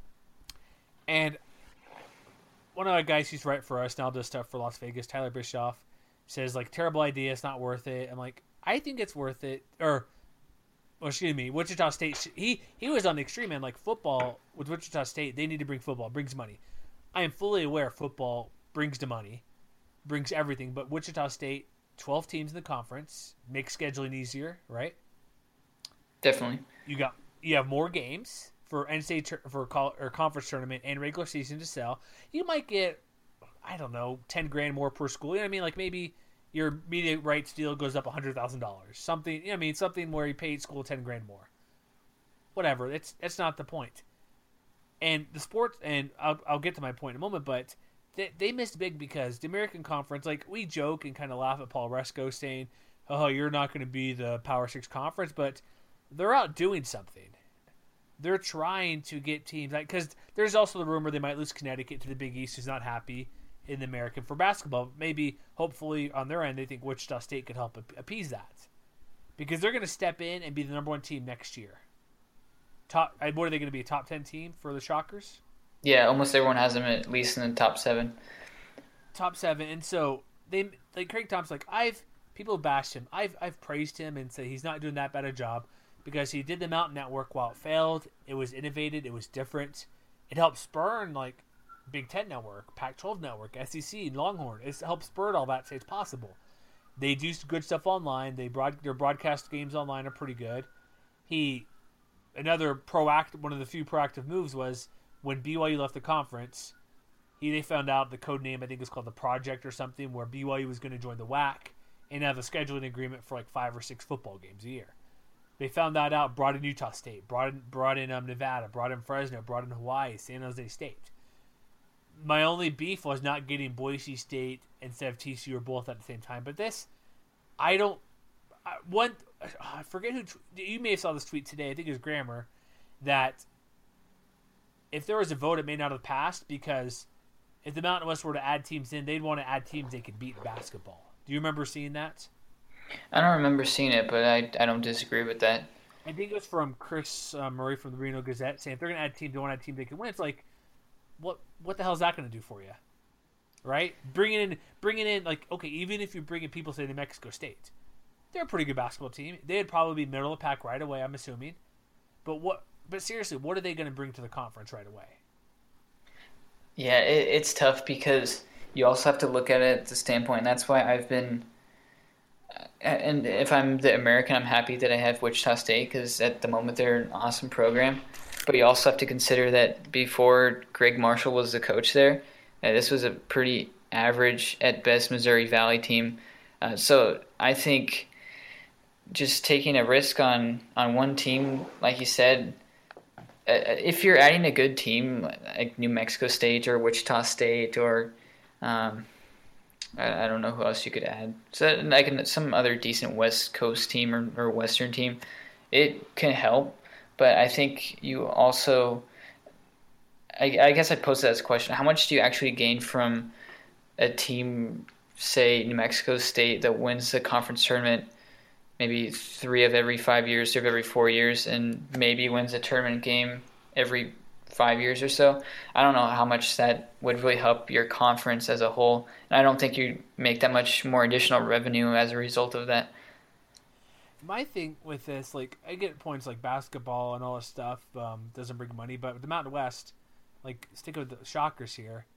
And one of the guys who's right for us now does stuff for Las Vegas, Tyler Bischoff, says, like, terrible idea, it's not worth it. I'm like, I think it's worth it. Or, well, excuse me, Wichita State, he, he was on the extreme end, like football, with Wichita State, they need to bring football, it brings money. I am fully aware football brings the money, brings everything, but Wichita State, twelve teams in the conference, makes scheduling easier, right? Definitely. You got you have more games for N C double A for call, or conference tournament and regular season to sell. You might get, I don't know, ten grand more per school. You know what I mean? Like maybe your media rights deal goes up a hundred thousand dollars. Something. You know what I mean? Something where you paid school ten grand more. Whatever. It's that's not the point. And the sports, and I'll I'll get to my point in a moment, but they, they missed big because the American Conference, like we joke and kind of laugh at Paul Resco saying, "Oh, you're not going to be the Power Six conference," but they're out doing something. They're trying to get teams, like, because there's also the rumor they might lose Connecticut to the Big East, who's not happy in the American for basketball. Maybe, hopefully, on their end, they think Wichita State could help appease that, because they're going to step in and be the number one team next year. Top, what are they going to be? A top ten team for the Shockers? Yeah, almost everyone has them at least in the top seven. Top seven, and so they like Craig Thompson. Like I've people bashed him. I've I've praised him and said he's not doing that bad a job because he did the Mountain Network while it failed. It was innovated. It was different. It helped spur like Big Ten Network, Pac twelve Network, S E C, Longhorn. It helped spur all that. Say it's possible. They do good stuff online. They broad their broadcast games online are pretty good. He another proactive one of the few proactive moves was when B Y U left the conference. He they found out the code name I think is called the Project or something, where B Y U was going to join the W A C and have a scheduling agreement for like five or six football games a year. They found that out, brought in Utah State, brought in brought in um, Nevada, brought in Fresno, brought in Hawaii, San Jose State. My only beef was not getting Boise State instead of T C U or both at the same time. But this, I don't. I, one, I forget who. You may have saw this tweet today. I think it was Grammer that if there was a vote, it may not have passed because if the Mountain West were to add teams in, they'd want to add teams they could beat in basketball. Do you remember seeing that? I don't remember seeing it, but I, I don't disagree with that. I think it was from Chris uh, Murray from the Reno Gazette saying if they're going to add teams, they want to add teams they can win. It's like, what what the hell is that going to do for you? Right? Bringing in, bringing in, like, okay, even if you bring in people, say, New Mexico State, they're a pretty good basketball team. They'd probably be middle of the pack right away, I'm assuming. But what? But seriously, what are they going to bring to the conference right away? Yeah, it, it's tough because you also have to look at it at the standpoint, and that's why I've been, and if I'm the American, I'm happy that I have Wichita State because at the moment they're an awesome program. But you also have to consider that before Greg Marshall was the coach there, uh, this was a pretty average at best Missouri Valley team. Uh, so I think just taking a risk on, on one team, like you said, if you're adding a good team like New Mexico State or Wichita State or um, I, I don't know who else you could add, so like some other decent West Coast team or, or Western team, it can help. But I think you also, I, I guess I'd pose that as a question: how much do you actually gain from a team, say New Mexico State, that wins the conference tournament maybe three of every five years, three of every four years, and maybe wins a tournament game every five years or so. I don't know how much that would really help your conference as a whole. And I don't think you'd make that much more additional revenue as a result of that. My thing with this, like, I get points like basketball and all this stuff um, doesn't bring money, but with the Mountain West, like, stick with the Shockers here.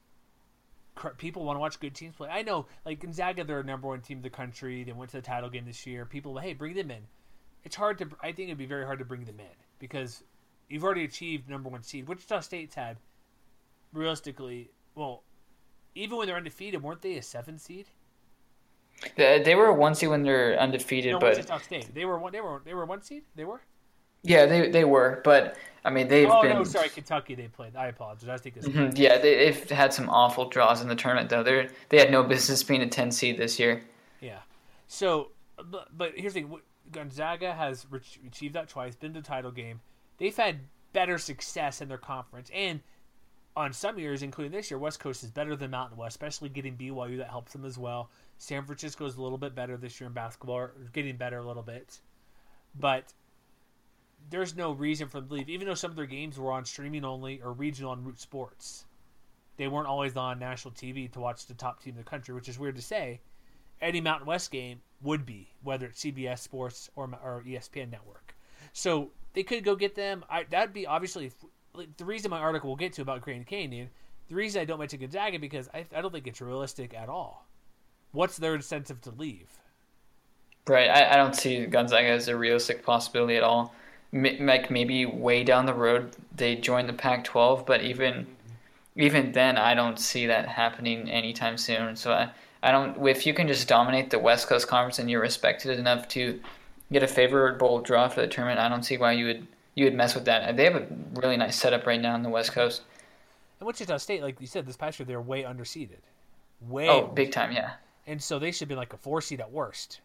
People want to watch good teams play. I know, like Gonzaga, they're number one team in the country. They went to the title game this year. People, hey, bring them in. It's hard to. I think it'd be very hard to bring them in because you've already achieved number one seed. Wichita State's had, realistically, well, even when they're undefeated, weren't they a seven seed? They, they were a one seed when they're undefeated, No, but Wichita State. They were one. They were. They were one seed. They were. Yeah, they they were, but I mean they've oh, been. Oh no, sorry, Kentucky. They played. I apologize. I think this. Mm-hmm, yeah, they, they've had some awful draws in the tournament though. They they had no business being a ten seed this year. Yeah, so but, but here's the thing: Gonzaga has achieved that twice. Been to the title game. They've had better success in their conference, and on some years, including this year, West Coast is better than Mountain West, especially getting B Y U. That helps them as well. San Francisco is a little bit better this year in basketball, or getting better a little bit, but there's no reason for them to leave. Even though some of their games were on streaming only or regional on Root Sports, they weren't always on national T V to watch the top team in the country, which is weird to say. Any Mountain West game would be, whether it's C B S Sports or, or E S P N Network. So they could go get them. I, that'd be obviously like, the reason my article will get to about Grand Canyon. The reason I don't mention Gonzaga because I, I don't think it's realistic at all. What's their incentive to leave? Right, I, I don't see Gonzaga as a realistic possibility at all. Like maybe way down the road they join the Pac twelve, but even even then I don't see that happening anytime soon. So I, I don't. If you can just dominate the West Coast Conference and you're respected enough to get a favorable draw for the tournament, I don't see why you would you would mess with that. They have a really nice setup right now in the West Coast. And Wichita State, like you said, this past year they're way underseeded, way oh big time, yeah. And so they should be like a four seed at worst.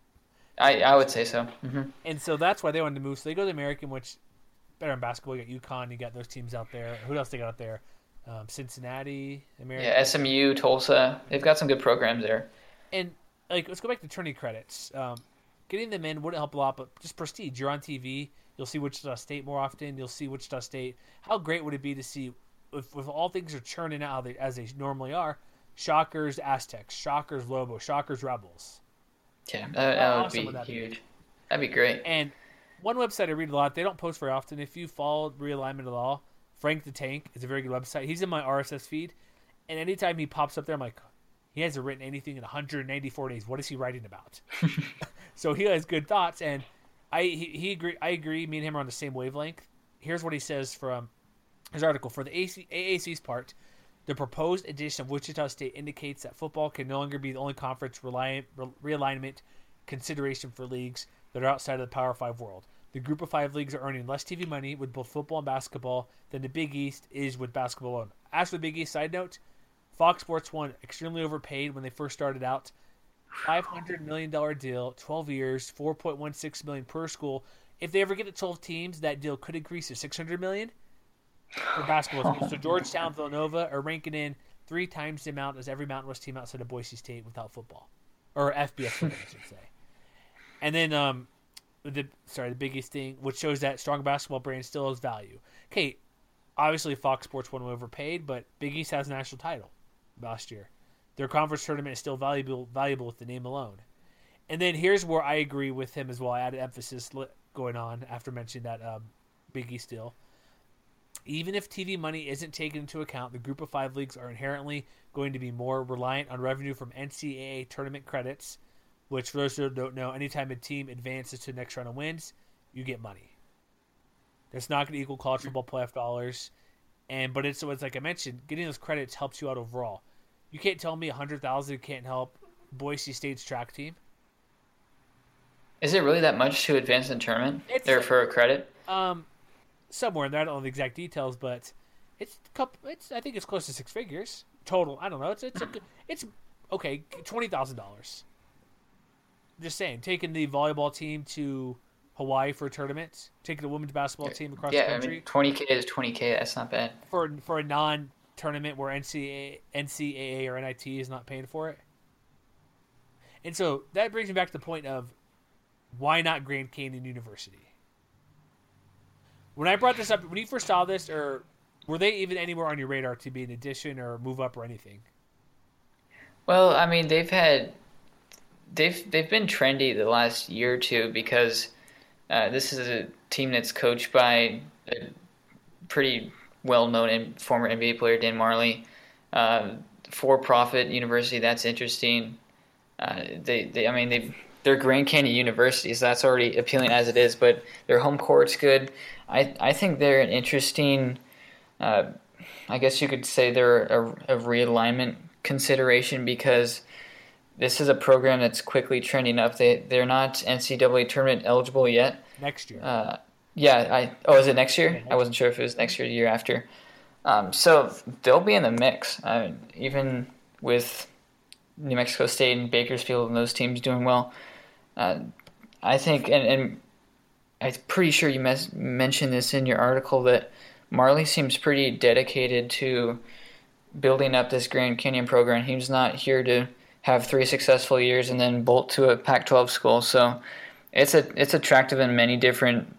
I, I would say so. Mm-hmm. And so that's why they wanted to move. So they go to the American, which better in basketball. You got UConn, you got those teams out there. Who else they got out there? Um, Cincinnati, American. Yeah, S M U, Tulsa. They've got some good programs there. And like, let's go back to tourney credits. Um, getting them in wouldn't help a lot, but just prestige. You're on T V. You'll see Wichita State more often. You'll see Wichita State. How great would it be to see if, if all things are churning out as they normally are? Shockers, Aztecs. Shockers, Lobos. Shockers, Rebels. Yeah, that, that would awesome be would that huge. Be? That'd be great. And one website I read a lot, they don't post very often. If you follow Realignment of Law, Frank the Tank is a very good website. He's in my R S S feed, and anytime he pops up there, I'm like, he hasn't written anything in one hundred ninety-four days. What is he writing about? So he has good thoughts, and I he, he agree. I agree. Me and him are on the same wavelength. Here's what he says from his article. For the A A C's part, the proposed addition of Wichita State indicates that football can no longer be the only conference reliant, realignment consideration for leagues that are outside of the Power Five world. The group of five leagues are earning less T V money with both football and basketball than the Big East is with basketball alone. As for the Big East, side note, Fox Sports One extremely overpaid when they first started out. five hundred million dollars deal, twelve years, four point one six million dollars per school. If they ever get to twelve teams, that deal could increase to six hundred million dollars for basketball schools. So Georgetown, Villanova are ranking in three times the amount as every Mountain West team outside of Boise State without football. Or F B S football, I should say. And then, um, the sorry, the biggest thing, which shows that strong basketball brand still has value. Okay, obviously Fox Sports One overpaid, but Big East has a national title last year. Their conference tournament is still valuable, valuable with the name alone. And then here's where I agree with him as well. I added emphasis going on after mentioning that um, Big East deal. Even if T V money isn't taken into account, the group of five leagues are inherently going to be more reliant on revenue from N C double A tournament credits, which for those who don't know, anytime a team advances to the next round of wins, you get money. That's not going to equal college football playoff dollars. And but it's, it's like I mentioned, getting those credits helps you out overall. You can't tell me one hundred thousand dollars can't help Boise State's track team. Is it really that much to advance in the tournament? It's, or for a credit? Um, somewhere in there. I don't know the exact details, but it's a couple. It's I think it's close to six figures total. I don't know. It's it's a, it's okay. Twenty thousand dollars. Just saying, taking the volleyball team to Hawaii for a tournament, taking the women's basketball team across yeah, the country. I mean, twenty K is twenty K. That's not bad. For for a non-tournament where N C double A or N I T is not paying for it. And so that brings me back to the point of why not Grand Canyon University? When I brought this up, when you first saw this, or were they even anywhere on your radar to be an addition or move up or anything? Well, I mean, they've had they've they've been trendy the last year or two because uh, this is a team that's coached by a pretty well-known former N B A player, Dan Marley. Uh, for-profit university, that's interesting. Uh, they, they, I mean, they they're Grand Canyon University, so that's already appealing as it is. But their home court's good. I I think they're an interesting. Uh, I guess you could say they're a, a realignment consideration because this is a program that's quickly trending up. They they're not N C double A tournament eligible yet. Next year. Uh, yeah. I oh, is it next year? I wasn't sure if it was next year or the year after. Um, so they'll be in the mix. I mean, even with New Mexico State and Bakersfield and those teams doing well. Uh, I think, and, and I'm pretty sure you mes- mentioned this in your article, that Marley seems pretty dedicated to building up this Grand Canyon program. He's not here to have three successful years and then bolt to a Pac twelve school. So it's a it's attractive in many different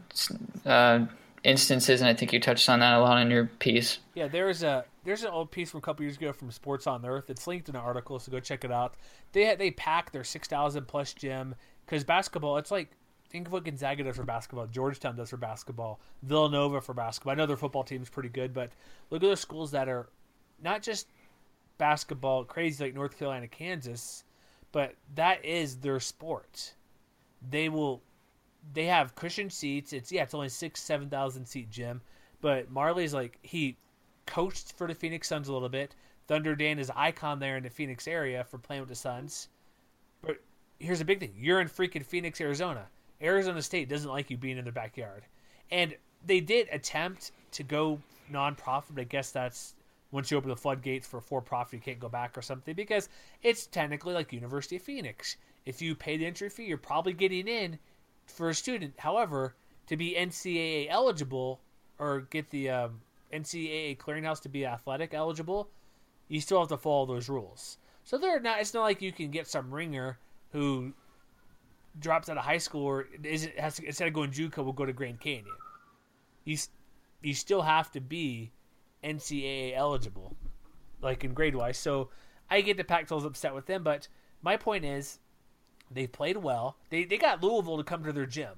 uh, instances, and I think you touched on that a lot in your piece. Yeah, there's a there's an old piece from a couple years ago from Sports on Earth. It's linked in an article, so go check it out. They had, they pack their six thousand plus gym because basketball. It's like, think of what Gonzaga does for basketball, Georgetown does for basketball, Villanova for basketball. I know their football team's pretty good, but look at those schools that are not just basketball crazy like North Carolina, Kansas, but that is their sport. They will, they have cushioned seats. It's yeah, it's only six, seven thousand seat gym, but Marley's like he coached for the Phoenix Suns a little bit. Thunder Dan is an icon there in the Phoenix area for playing with the Suns. But here's the big thing: you're in freaking Phoenix, Arizona. Arizona State doesn't like you being in their backyard, and they did attempt to go non-profit. But I guess that's once you open the floodgates for for-profit, you can't go back or something because it's technically like University of Phoenix. If you pay the entry fee, you're probably getting in for a student. However, to be N C double A eligible or get the um, N C double A clearinghouse to be athletic eligible, you still have to follow those rules. So they're not. It's not like you can get some ringer who drops out of high school or is has to, instead of going JUCO will go to Grand Canyon. You you still have to be N C double A eligible, like in grade wise. So I get the Pac twelve's upset with them, but my point is they played well. They they got Louisville to come to their gym.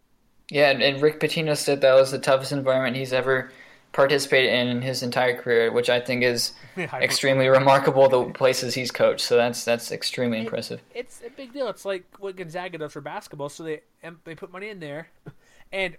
Yeah, and, and Rick Pitino said that was the toughest environment he's ever participated in in his entire career, which I think is extremely remarkable, the places he's coached. So that's that's extremely it, impressive. It's a big deal. It's like what Gonzaga does for basketball. So they they put money in there. And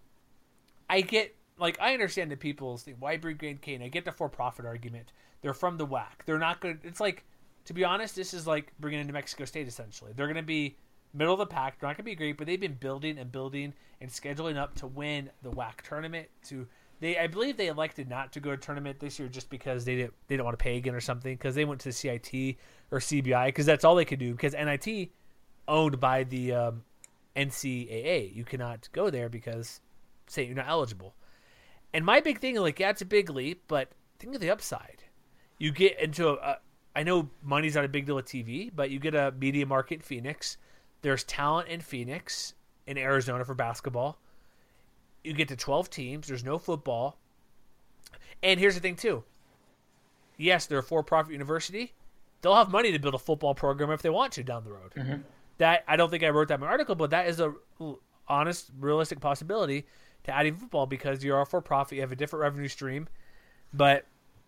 I get, like, I understand the people's thing. Why bring Grand Canyon? I get the for-profit argument. They're from the W A C. They're not going to – it's like, to be honest, this is like bringing in New Mexico State, essentially. They're going to be middle of the pack. They're not going to be great, but they've been building and building and scheduling up to win the W A C tournament. To they, I believe they elected not to go to tournament this year just because they didn't they didn't want to pay again or something, because they went to the C I T or C B I because that's all they could do, because N I T owned by the um, N C double A. You cannot go there because, say, you're not eligible. And my big thing, like, yeah, it's a big leap, but think of the upside. You get into a, a I know money's not a big deal with T V, but you get a media market in Phoenix. There's talent in Phoenix, in Arizona for basketball. You get to twelve teams. There's no football. And here's the thing, too. Yes, they're a for-profit university. They'll have money to build a football program if they want to down the road. Mm-hmm. That I don't think I wrote that in my article, but that is a honest, realistic possibility to adding football, because you're a for-profit. You have a different revenue stream. But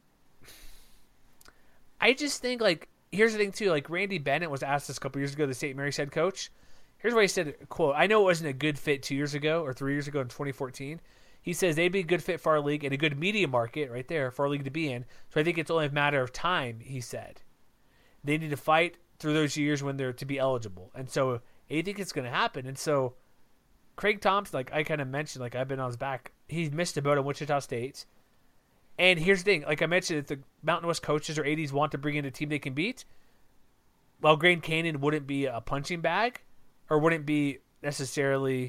I just think, like, here's the thing, too. Like, Randy Bennett was asked this a couple years ago, the Saint Mary's head coach. Here's what he said, quote, "I know it wasn't a good fit two years ago or three years ago in twenty fourteen. He says they'd be a good fit for our league and a good media market right there for our league to be in. So I think it's only a matter of time," he said. They need to fight through those years when they're to be eligible. And so I think it's going to happen. And so Craig Thompson, like I kind of mentioned, like I've been on his back. He's missed a boat at Wichita State. And here's the thing, like I mentioned, if the Mountain West coaches or A Ds want to bring in a team they can beat, while Grand Canyon wouldn't be a punching bag or wouldn't be necessarily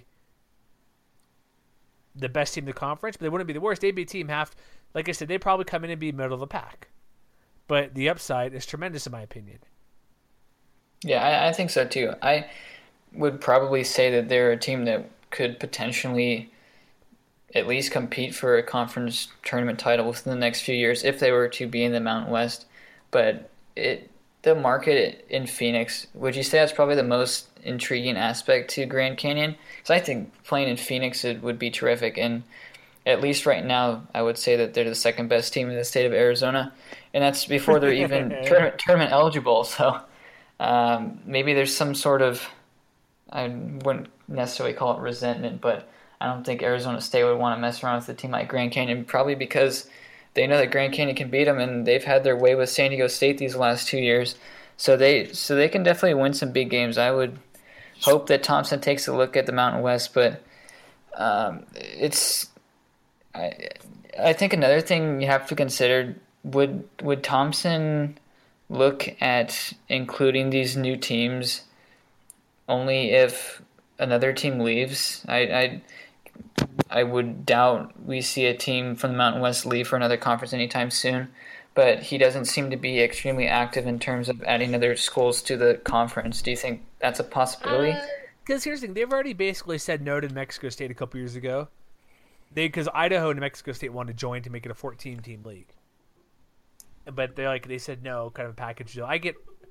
the best team in the conference, but they wouldn't be the worst. They'd be a team half, like I said, they'd probably come in and be middle of the pack. But the upside is tremendous in my opinion. Yeah, I, I think so too. I would probably say that they're a team that could potentially at least compete for a conference tournament title within the next few years if they were to be in the Mountain West. But it the market in Phoenix, would you say that's probably the most intriguing aspect to Grand Canyon? Because I think playing in Phoenix it would be terrific, and at least right now, I would say that they're the second best team in the state of Arizona, and that's before they're even tournament, tournament eligible. So um, maybe there's some sort of, I wouldn't necessarily call it resentment, but I don't think Arizona State would want to mess around with a team like Grand Canyon, probably because they know that Grand Canyon can beat them, and they've had their way with San Diego State these last two years. So they so they can definitely win some big games. I would hope that Thompson takes a look at the Mountain West, but um, it's I I think another thing you have to consider, would would Thompson look at including these new teams only if another team leaves? I I I would doubt we see a team from the Mountain West leave for another conference anytime soon, but he doesn't seem to be extremely active in terms of adding other schools to the conference. Do you think that's a possibility? Because uh, here's the thing. They've already basically said no to New Mexico State a couple years ago. They Because Idaho and New Mexico State wanted to join to make it a fourteen-team league. But they like they said no, kind of a package deal. I get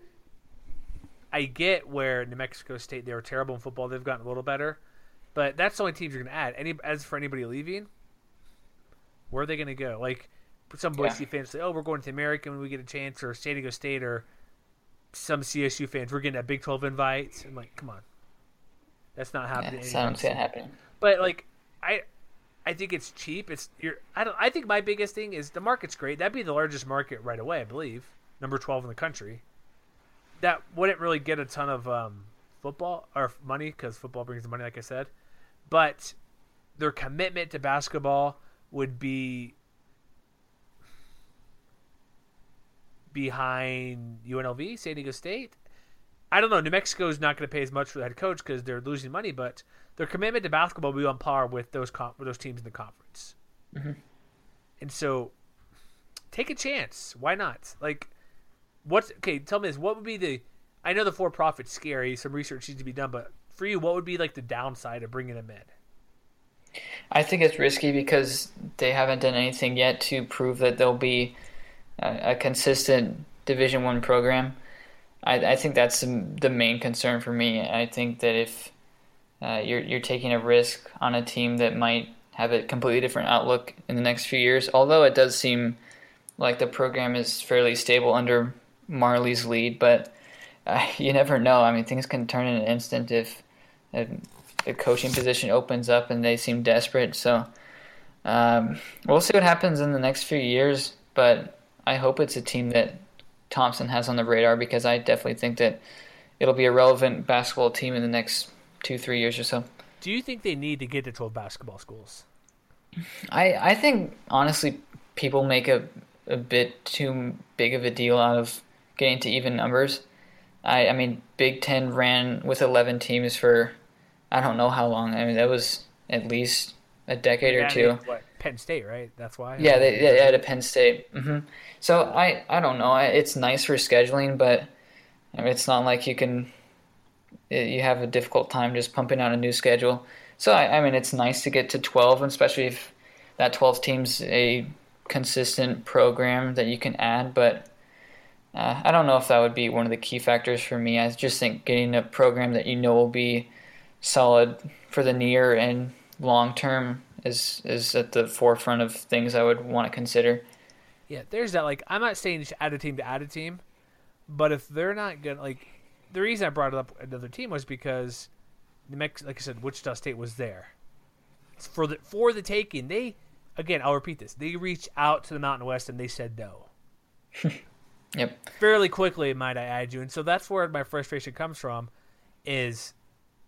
I get where New Mexico State, they were terrible in football. They've gotten a little better. But that's the only teams you're going to add. Any As for anybody leaving, where are they going to go? Like, some Boise yeah. fans say, oh, we're going to American when we get a chance, or San Diego State, or some C S U fans, we're getting a Big twelve invite. I'm like, come on. That's not happening. Yeah, I don't see it happening. But, like, I I think it's cheap. It's you're, I don't. I think my biggest thing is the market's great. That'd be the largest market right away, I believe. Number twelve in the country. That wouldn't really get a ton of um, football or money, because football brings the money, like I said. But their commitment to basketball would be behind U N L V, San Diego State. I don't know. New Mexico is not going to pay as much for the head coach because they're losing money, but their commitment to basketball will be on par with those with those teams in the conference. Mm-hmm. And so, take a chance. Why not? Like, what's okay? Tell me this. What would be the? I know the for-profit's scary. Some research needs to be done, but for you, what would be like the downside of bringing them in? I think it's risky because they haven't done anything yet to prove that they'll be a, a consistent Division One program. I, I think that's the, the main concern for me. I think that if uh, you're you're taking a risk on a team that might have a completely different outlook in the next few years, although it does seem like the program is fairly stable under Marley's lead, but uh, you never know. I mean, things can turn in an instant if a, a coaching position opens up and they seem desperate. So um, we'll see what happens in the next few years, but I hope it's a team that Thompson has on the radar, because I definitely think that it'll be a relevant basketball team in the next two, three years or so. Do you think they need to get to twelve basketball schools? I I think, honestly, people make a, a bit too big of a deal out of getting to even numbers. I, I mean, Big Ten ran with eleven teams for I don't know how long. I mean, that was at least a decade yeah, or two. What, Penn State, right? That's why? Yeah, they, they had a Penn State. Mm-hmm. So I, I don't know. It's nice for scheduling, but I mean, it's not like you can you have a difficult time just pumping out a new schedule. So I, I mean, it's nice to get to twelve, especially if that twelve team's a consistent program that you can add. But uh, I don't know if that would be one of the key factors for me. I just think getting a program that you know will be solid for the near and long term is is at the forefront of things I would want to consider. Yeah, there's that. Like, I'm not saying you should add a team to add a team, but if they're not good, like, the reason I brought it up another team was because New Mexico, like I said, Wichita State was there. It's for the for the taking. They, again, I'll repeat this. They reached out to the Mountain West and they said no. Yep. Fairly quickly, might I add you. And so that's where my frustration comes from. Is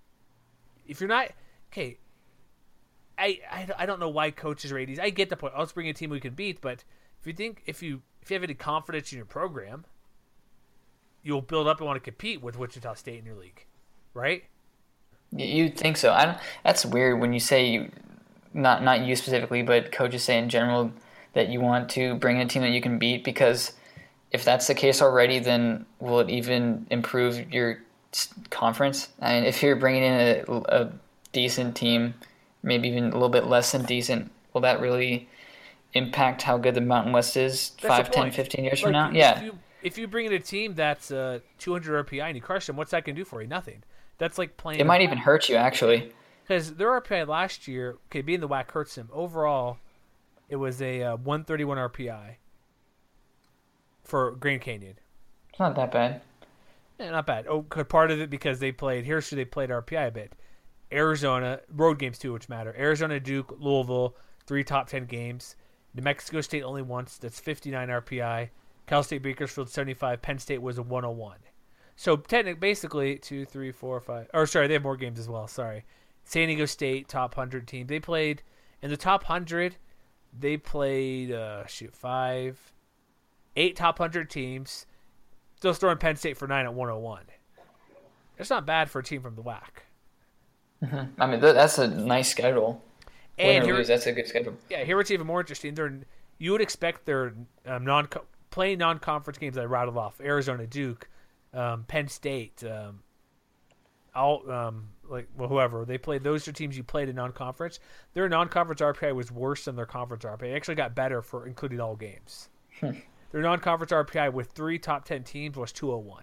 if you're not okay. I, I, I don't know why coaches rate these. I get the point. Let's bring a team we can beat, but if you think if you if you have any confidence in your program, you'll build up and want to compete with Wichita State in your league, right? You'd think so. I don't, that's weird when you say you, not not you specifically, but coaches say in general that you want to bring a team that you can beat, because if that's the case already, then will it even improve your conference. I mean, if you're bringing in a, a decent team, maybe even a little bit less than decent, will that really impact how good the Mountain West is That's five, the ten, point. fifteen years Like, from now? if Yeah. You, if you bring in a team that's uh, two hundred R P I and you crush them, what's that going to do for you? Nothing. That's like playing. It might even hurt you, actually. Because their R P I last year, okay, being the W A C hurts them. Overall, it was a uh, one thirty-one R P I for Grand Canyon. It's not that bad. Yeah, not bad. Oh, part of it because they played, here's who they played R P I a bit. Arizona, road games too, which matter. Arizona, Duke, Louisville, three top ten games. New Mexico State only once, that's fifty-nine R P I. Cal State Bakersfield, seventy-five. Penn State was a one oh one. So, technically, basically, two, three, four, five. Or, sorry, they have more games as well, sorry. San Diego State, top one hundred team. They played, in the top one hundred, they played, uh, shoot, five, eight top one hundred teams. Still throwing Penn State for nine at one oh one. It's not bad for a team from the W A C. Mm-hmm. I mean, th- that's a nice schedule. Win And or here, lose, that's a good schedule. yeah, here what's even more interesting. They're, you would expect their um, non playing non-conference games I rattled off. Arizona, Duke, um, Penn State, um, all um, like well, whoever they played. Those are teams you played in non-conference. Their non-conference R P I was worse than their conference R P I. It actually got better for including all games. Their non-conference R P I with three top ten teams was two oh one.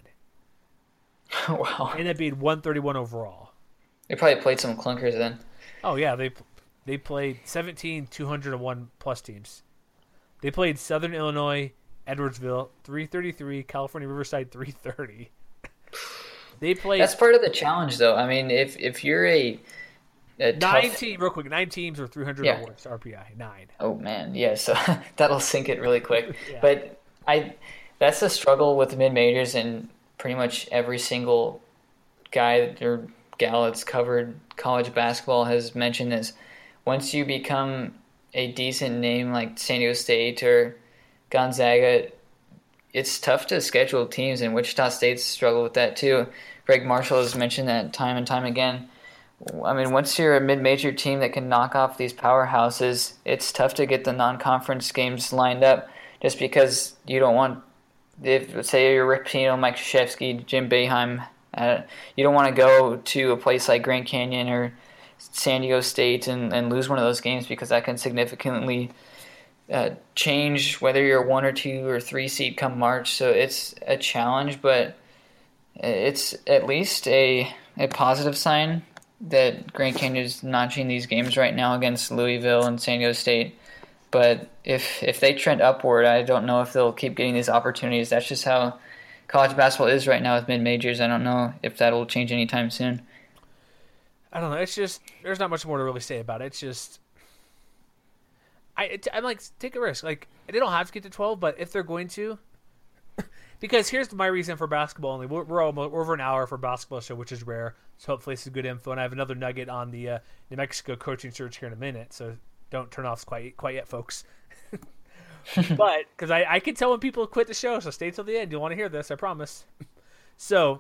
Wow. And it being one thirty-one overall. They probably played some clunkers then. Oh, yeah. They they played seventeen two oh one plus teams. They played Southern Illinois, Edwardsville, three thirty-three, California Riverside, three thirty. They played... That's part of the challenge, though. I mean, if if you're a, a Nine tough... teams, real quick, nine teams or three hundred Yeah. or worse R P I. Nine. Oh, man. Yeah, so that'll sink it really quick. Yeah. But I that's the struggle with mid-majors, and pretty much every single guy or gal that's covered college basketball has mentioned this. Once you become a decent name like San Diego State or Gonzaga, it's tough to schedule teams, and Wichita State's struggle with that too. Greg Marshall has mentioned that time and time again. I mean, once you're a mid-major team that can knock off these powerhouses, it's tough to get the non-conference games lined up just because you don't want, if say you're Rick Pitino, Mike Krzyzewski, Jim Boeheim, uh, you don't want to go to a place like Grand Canyon or San Diego State and, and lose one of those games because that can significantly uh, change whether you're a one or two or three seed come March. So it's a challenge, but it's at least a a positive sign that Grand Canyon is notching these games right now against Louisville and San Diego State. But if if they trend upward, I don't know if they'll keep getting these opportunities. That's just how college basketball is right now with mid-majors. I don't know if that'll change anytime soon. I don't know. It's just, there's not much more to really say about it. It's just, I, it, I'm like, take a risk. Like, they don't have to get to twelve, but if they're going to, because here's my reason for basketball only. We're, we're, almost, we're over an hour for basketball show, which is rare. So hopefully it's good info. And I have another nugget on the uh, New Mexico coaching search here in a minute. So don't turn off quite, quite yet, folks. But, because I, I can tell when people quit the show, so stay till the end. You'll want to hear this, I promise. So,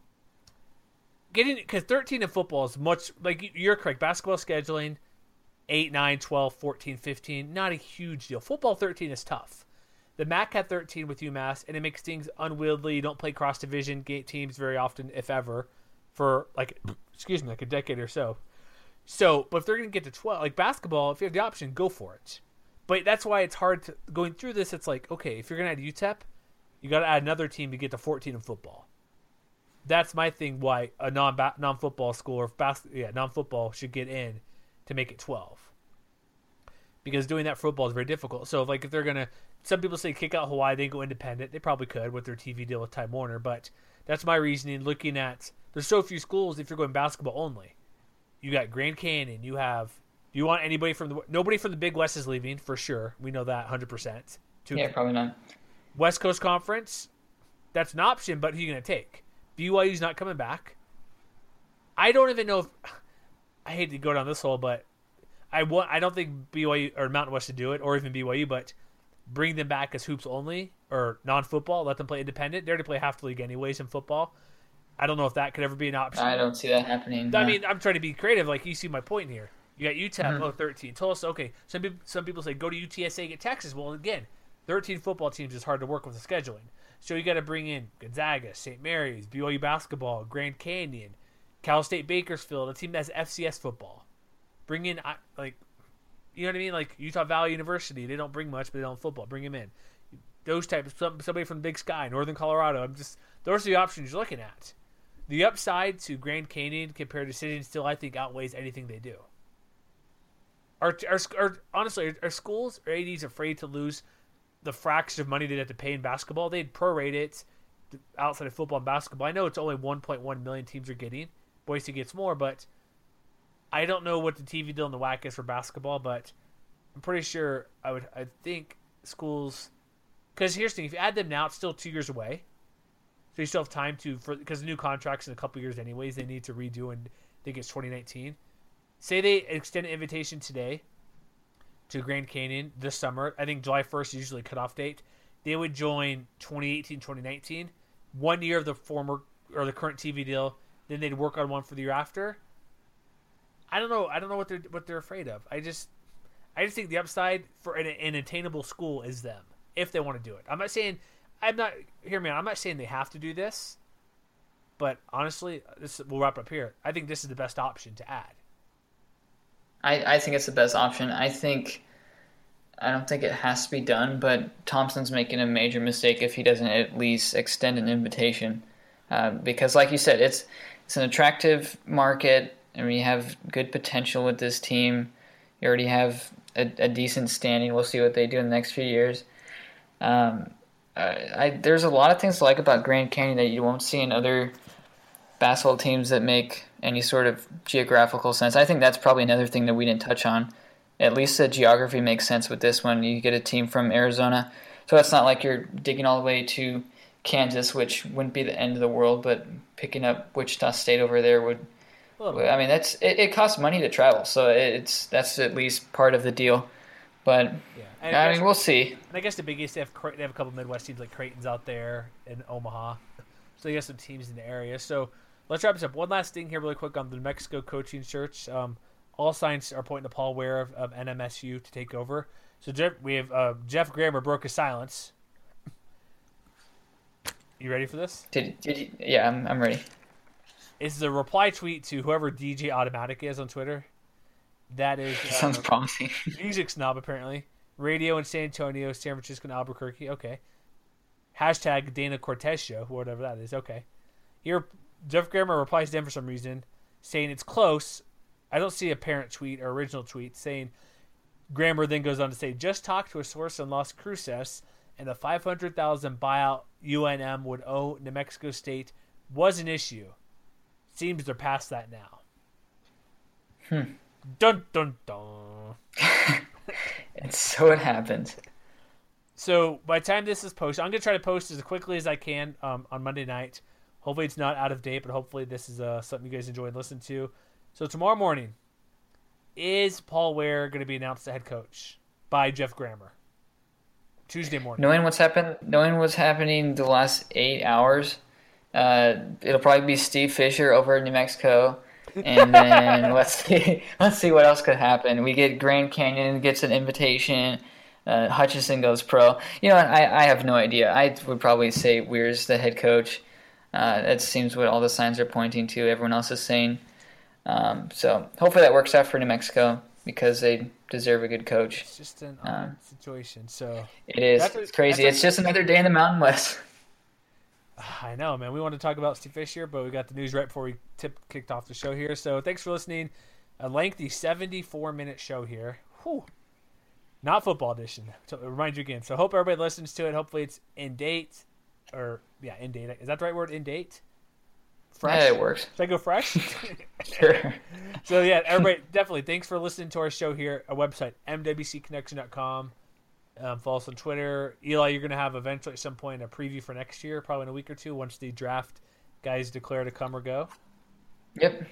getting, because thirteen in football is much, like, you're correct, basketball scheduling, eight, nine, twelve, fourteen, fifteen, not a huge deal. Football thirteen is tough. The M A C had thirteen with UMass, and it makes things unwieldy. You don't play cross-division teams very often, if ever, for, like, excuse me, like a decade or so. So, but if they're going to get to twelve, like basketball, if you have the option, go for it. But that's why it's hard to, going through this, it's like, okay, if you're going to add U T E P, you got to add another team to get to fourteen in football. That's my thing why a non non football school or bas- yeah non football should get in to make it twelve, because doing that for football is very difficult. So if, like if they're gonna, some people say kick out Hawaii, they go independent. They probably could with their T V deal with Time Warner, but that's my reasoning. Looking at, there's so few schools if you're going basketball only. You got Grand Canyon. You have. Do you want anybody from the nobody from the Big West is leaving for sure? We know that one hundred percent. Yeah, probably not. West Coast Conference, that's an option, but who are you going to take? B Y U's not coming back. I don't even know if I hate to go down this hole, but I want. I don't think B Y U or Mountain West should do it, or even B Y U, but bring them back as hoops only or non-football. Let them play independent. They already play half the league anyways in football. I don't know if that could ever be an option. I don't see that happening. I no. mean, I'm trying to be creative. Like, you see my point here. You got U T E P, Mm-hmm. oh, thirteen. Tulsa, okay. Some people, some people say go to U T S A, get Texas. Well, again, thirteen football teams is hard to work with the scheduling. So you got to bring in Gonzaga, Saint Mary's, B Y U basketball, Grand Canyon, Cal State Bakersfield, a team that's F C S football. Bring in, like, you know what I mean? Like Utah Valley University, they don't bring much, but they don't football. Bring them in. Those types, some, somebody from the Big Sky, Northern Colorado. I'm just those are the options you're looking at. The upside to Grand Canyon compared to City and Still, I think, outweighs anything they do. Are, are, are honestly, are schools or A Ds afraid to lose the fraction of money they'd have to pay in basketball? They'd prorate it outside of football and basketball. I know it's only one point one million teams are getting. Boise gets more, but I don't know what the T V deal and the whack is for basketball, but I'm pretty sure I would. I think schools, because here's the thing: if you add them now, it's still two years away, so you still have time to for because the new contracts in a couple years, anyways. They need to redo, and I think it's twenty nineteen. Say they extend an invitation today to Grand Canyon this summer. I think July first is usually cutoff date. They would join twenty eighteen, twenty nineteen, one year of the former or the current T V deal. Then they'd work on one for the year after. I don't know. I don't know what they're what they're afraid of. I just, I just think the upside for an, an attainable school is them if they want to do it. I'm not saying, I'm not. Hear me out. I'm not saying they have to do this, but honestly, this we'll wrap up here. I think this is the best option to add. I, I think it's the best option. I think I don't think it has to be done, but Thompson's making a major mistake if he doesn't at least extend an invitation, uh, because, like you said, it's it's an attractive market, and we have good potential with this team. You already have a, a decent standing. We'll see what they do in the next few years. Um, I, I there's a lot of things to like about Grand Canyon that you won't see in other basketball teams that make any sort of geographical sense. I think that's probably another thing that we didn't touch on. At least the geography makes sense with this one. You get a team from Arizona, so it's not like you're digging all the way to Kansas, which wouldn't be the end of the world, but picking up Wichita State over there would. I mean, that's it, it costs money to travel, so it's that's at least part of the deal. But yeah. And I, I mean, we'll see. And I guess the biggest they have they have a couple of Midwest teams like Creighton's out there in Omaha, so they got some teams in the area. So let's wrap this up. One last thing here, really quick, on the New Mexico coaching search. Um, all signs are pointing to Paul Ware of, of N M S U to take over. So Jeff, we have uh, Jeff Grammer broke his silence. You ready for this? Did, did you, yeah, I'm I'm ready. It's the reply tweet to whoever D J Automatic is on Twitter. That is uh, sounds promising. Music snob, apparently. Radio in San Antonio, San Francisco, and Albuquerque. Okay. Hashtag Dana Cortez Show, whatever that is. Okay. Here, Jeff Grammer replies to them for some reason, saying it's close. I don't see a parent tweet or original tweet saying. Grammer then goes on to say, just talked to a source in Las Cruces, and the five hundred thousand dollars buyout U N M would owe New Mexico State was an issue. Seems they're past that now. Hmm. Dun dun dun. And so it happens. So by the time this is posted, I'm gonna try to post as quickly as I can um, on Monday night. Hopefully it's not out of date, but hopefully this is uh, something you guys enjoy and listen to. So tomorrow morning, is Paul Ware going to be announced the head coach by Jeff Grammer? Tuesday morning. Knowing what's happened, knowing what's happening the last eight hours, uh, it'll probably be Steve Fisher over in New Mexico, and then let's see, let's see what else could happen. We get Grand Canyon gets an invitation. Uh, Hutchinson goes pro. You know, I I have no idea. I would probably say Weir's the head coach. Uh, that seems what all the signs are pointing to. Everyone else is saying. Um, so hopefully that works out for New Mexico because they deserve a good coach. It's just an odd um, situation. So it is. It's crazy. It's just another day in the Mountain West. I know, man. We want to talk about Steve Fisher, but we got the news right before we tip, kicked off the show here. So thanks for listening. A lengthy seventy-four minute show here. Whew. Not football edition. To remind you again. So hope everybody listens to it. Hopefully it's in date. Or, yeah, in date. Is that the right word? In date? Fresh? Yeah, it works. Should I go fresh? Sure. So, yeah, everybody, definitely, thanks for listening to our show here. Our website, m w c connection dot com. Um, follow us on Twitter. Eli, you're going to have eventually at some point a preview for next year, probably in a week or two, once the draft guys declare to come or go. Yep.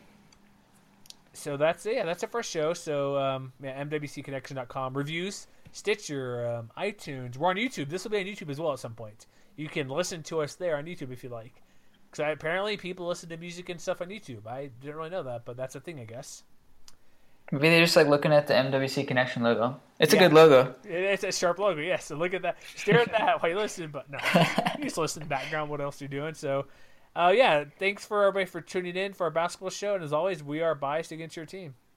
So that's it. Yeah, that's it for our show. So, um, yeah, m w c connection dot com. Reviews, Stitcher, um, iTunes. We're on YouTube. This will be on YouTube as well at some point. You can listen to us there on YouTube if you like. Because apparently people listen to music and stuff on YouTube. I didn't really know that, but that's a thing, I guess. Maybe they're just like looking at the M W C Connection logo. It's Yeah. a good logo. It's a sharp logo, yes. So look at that. Stare at that while you listen, but no. You just listen in the background what else you're doing. So, uh, yeah, thanks for everybody for tuning in for our basketball show. And as always, we are biased against your team.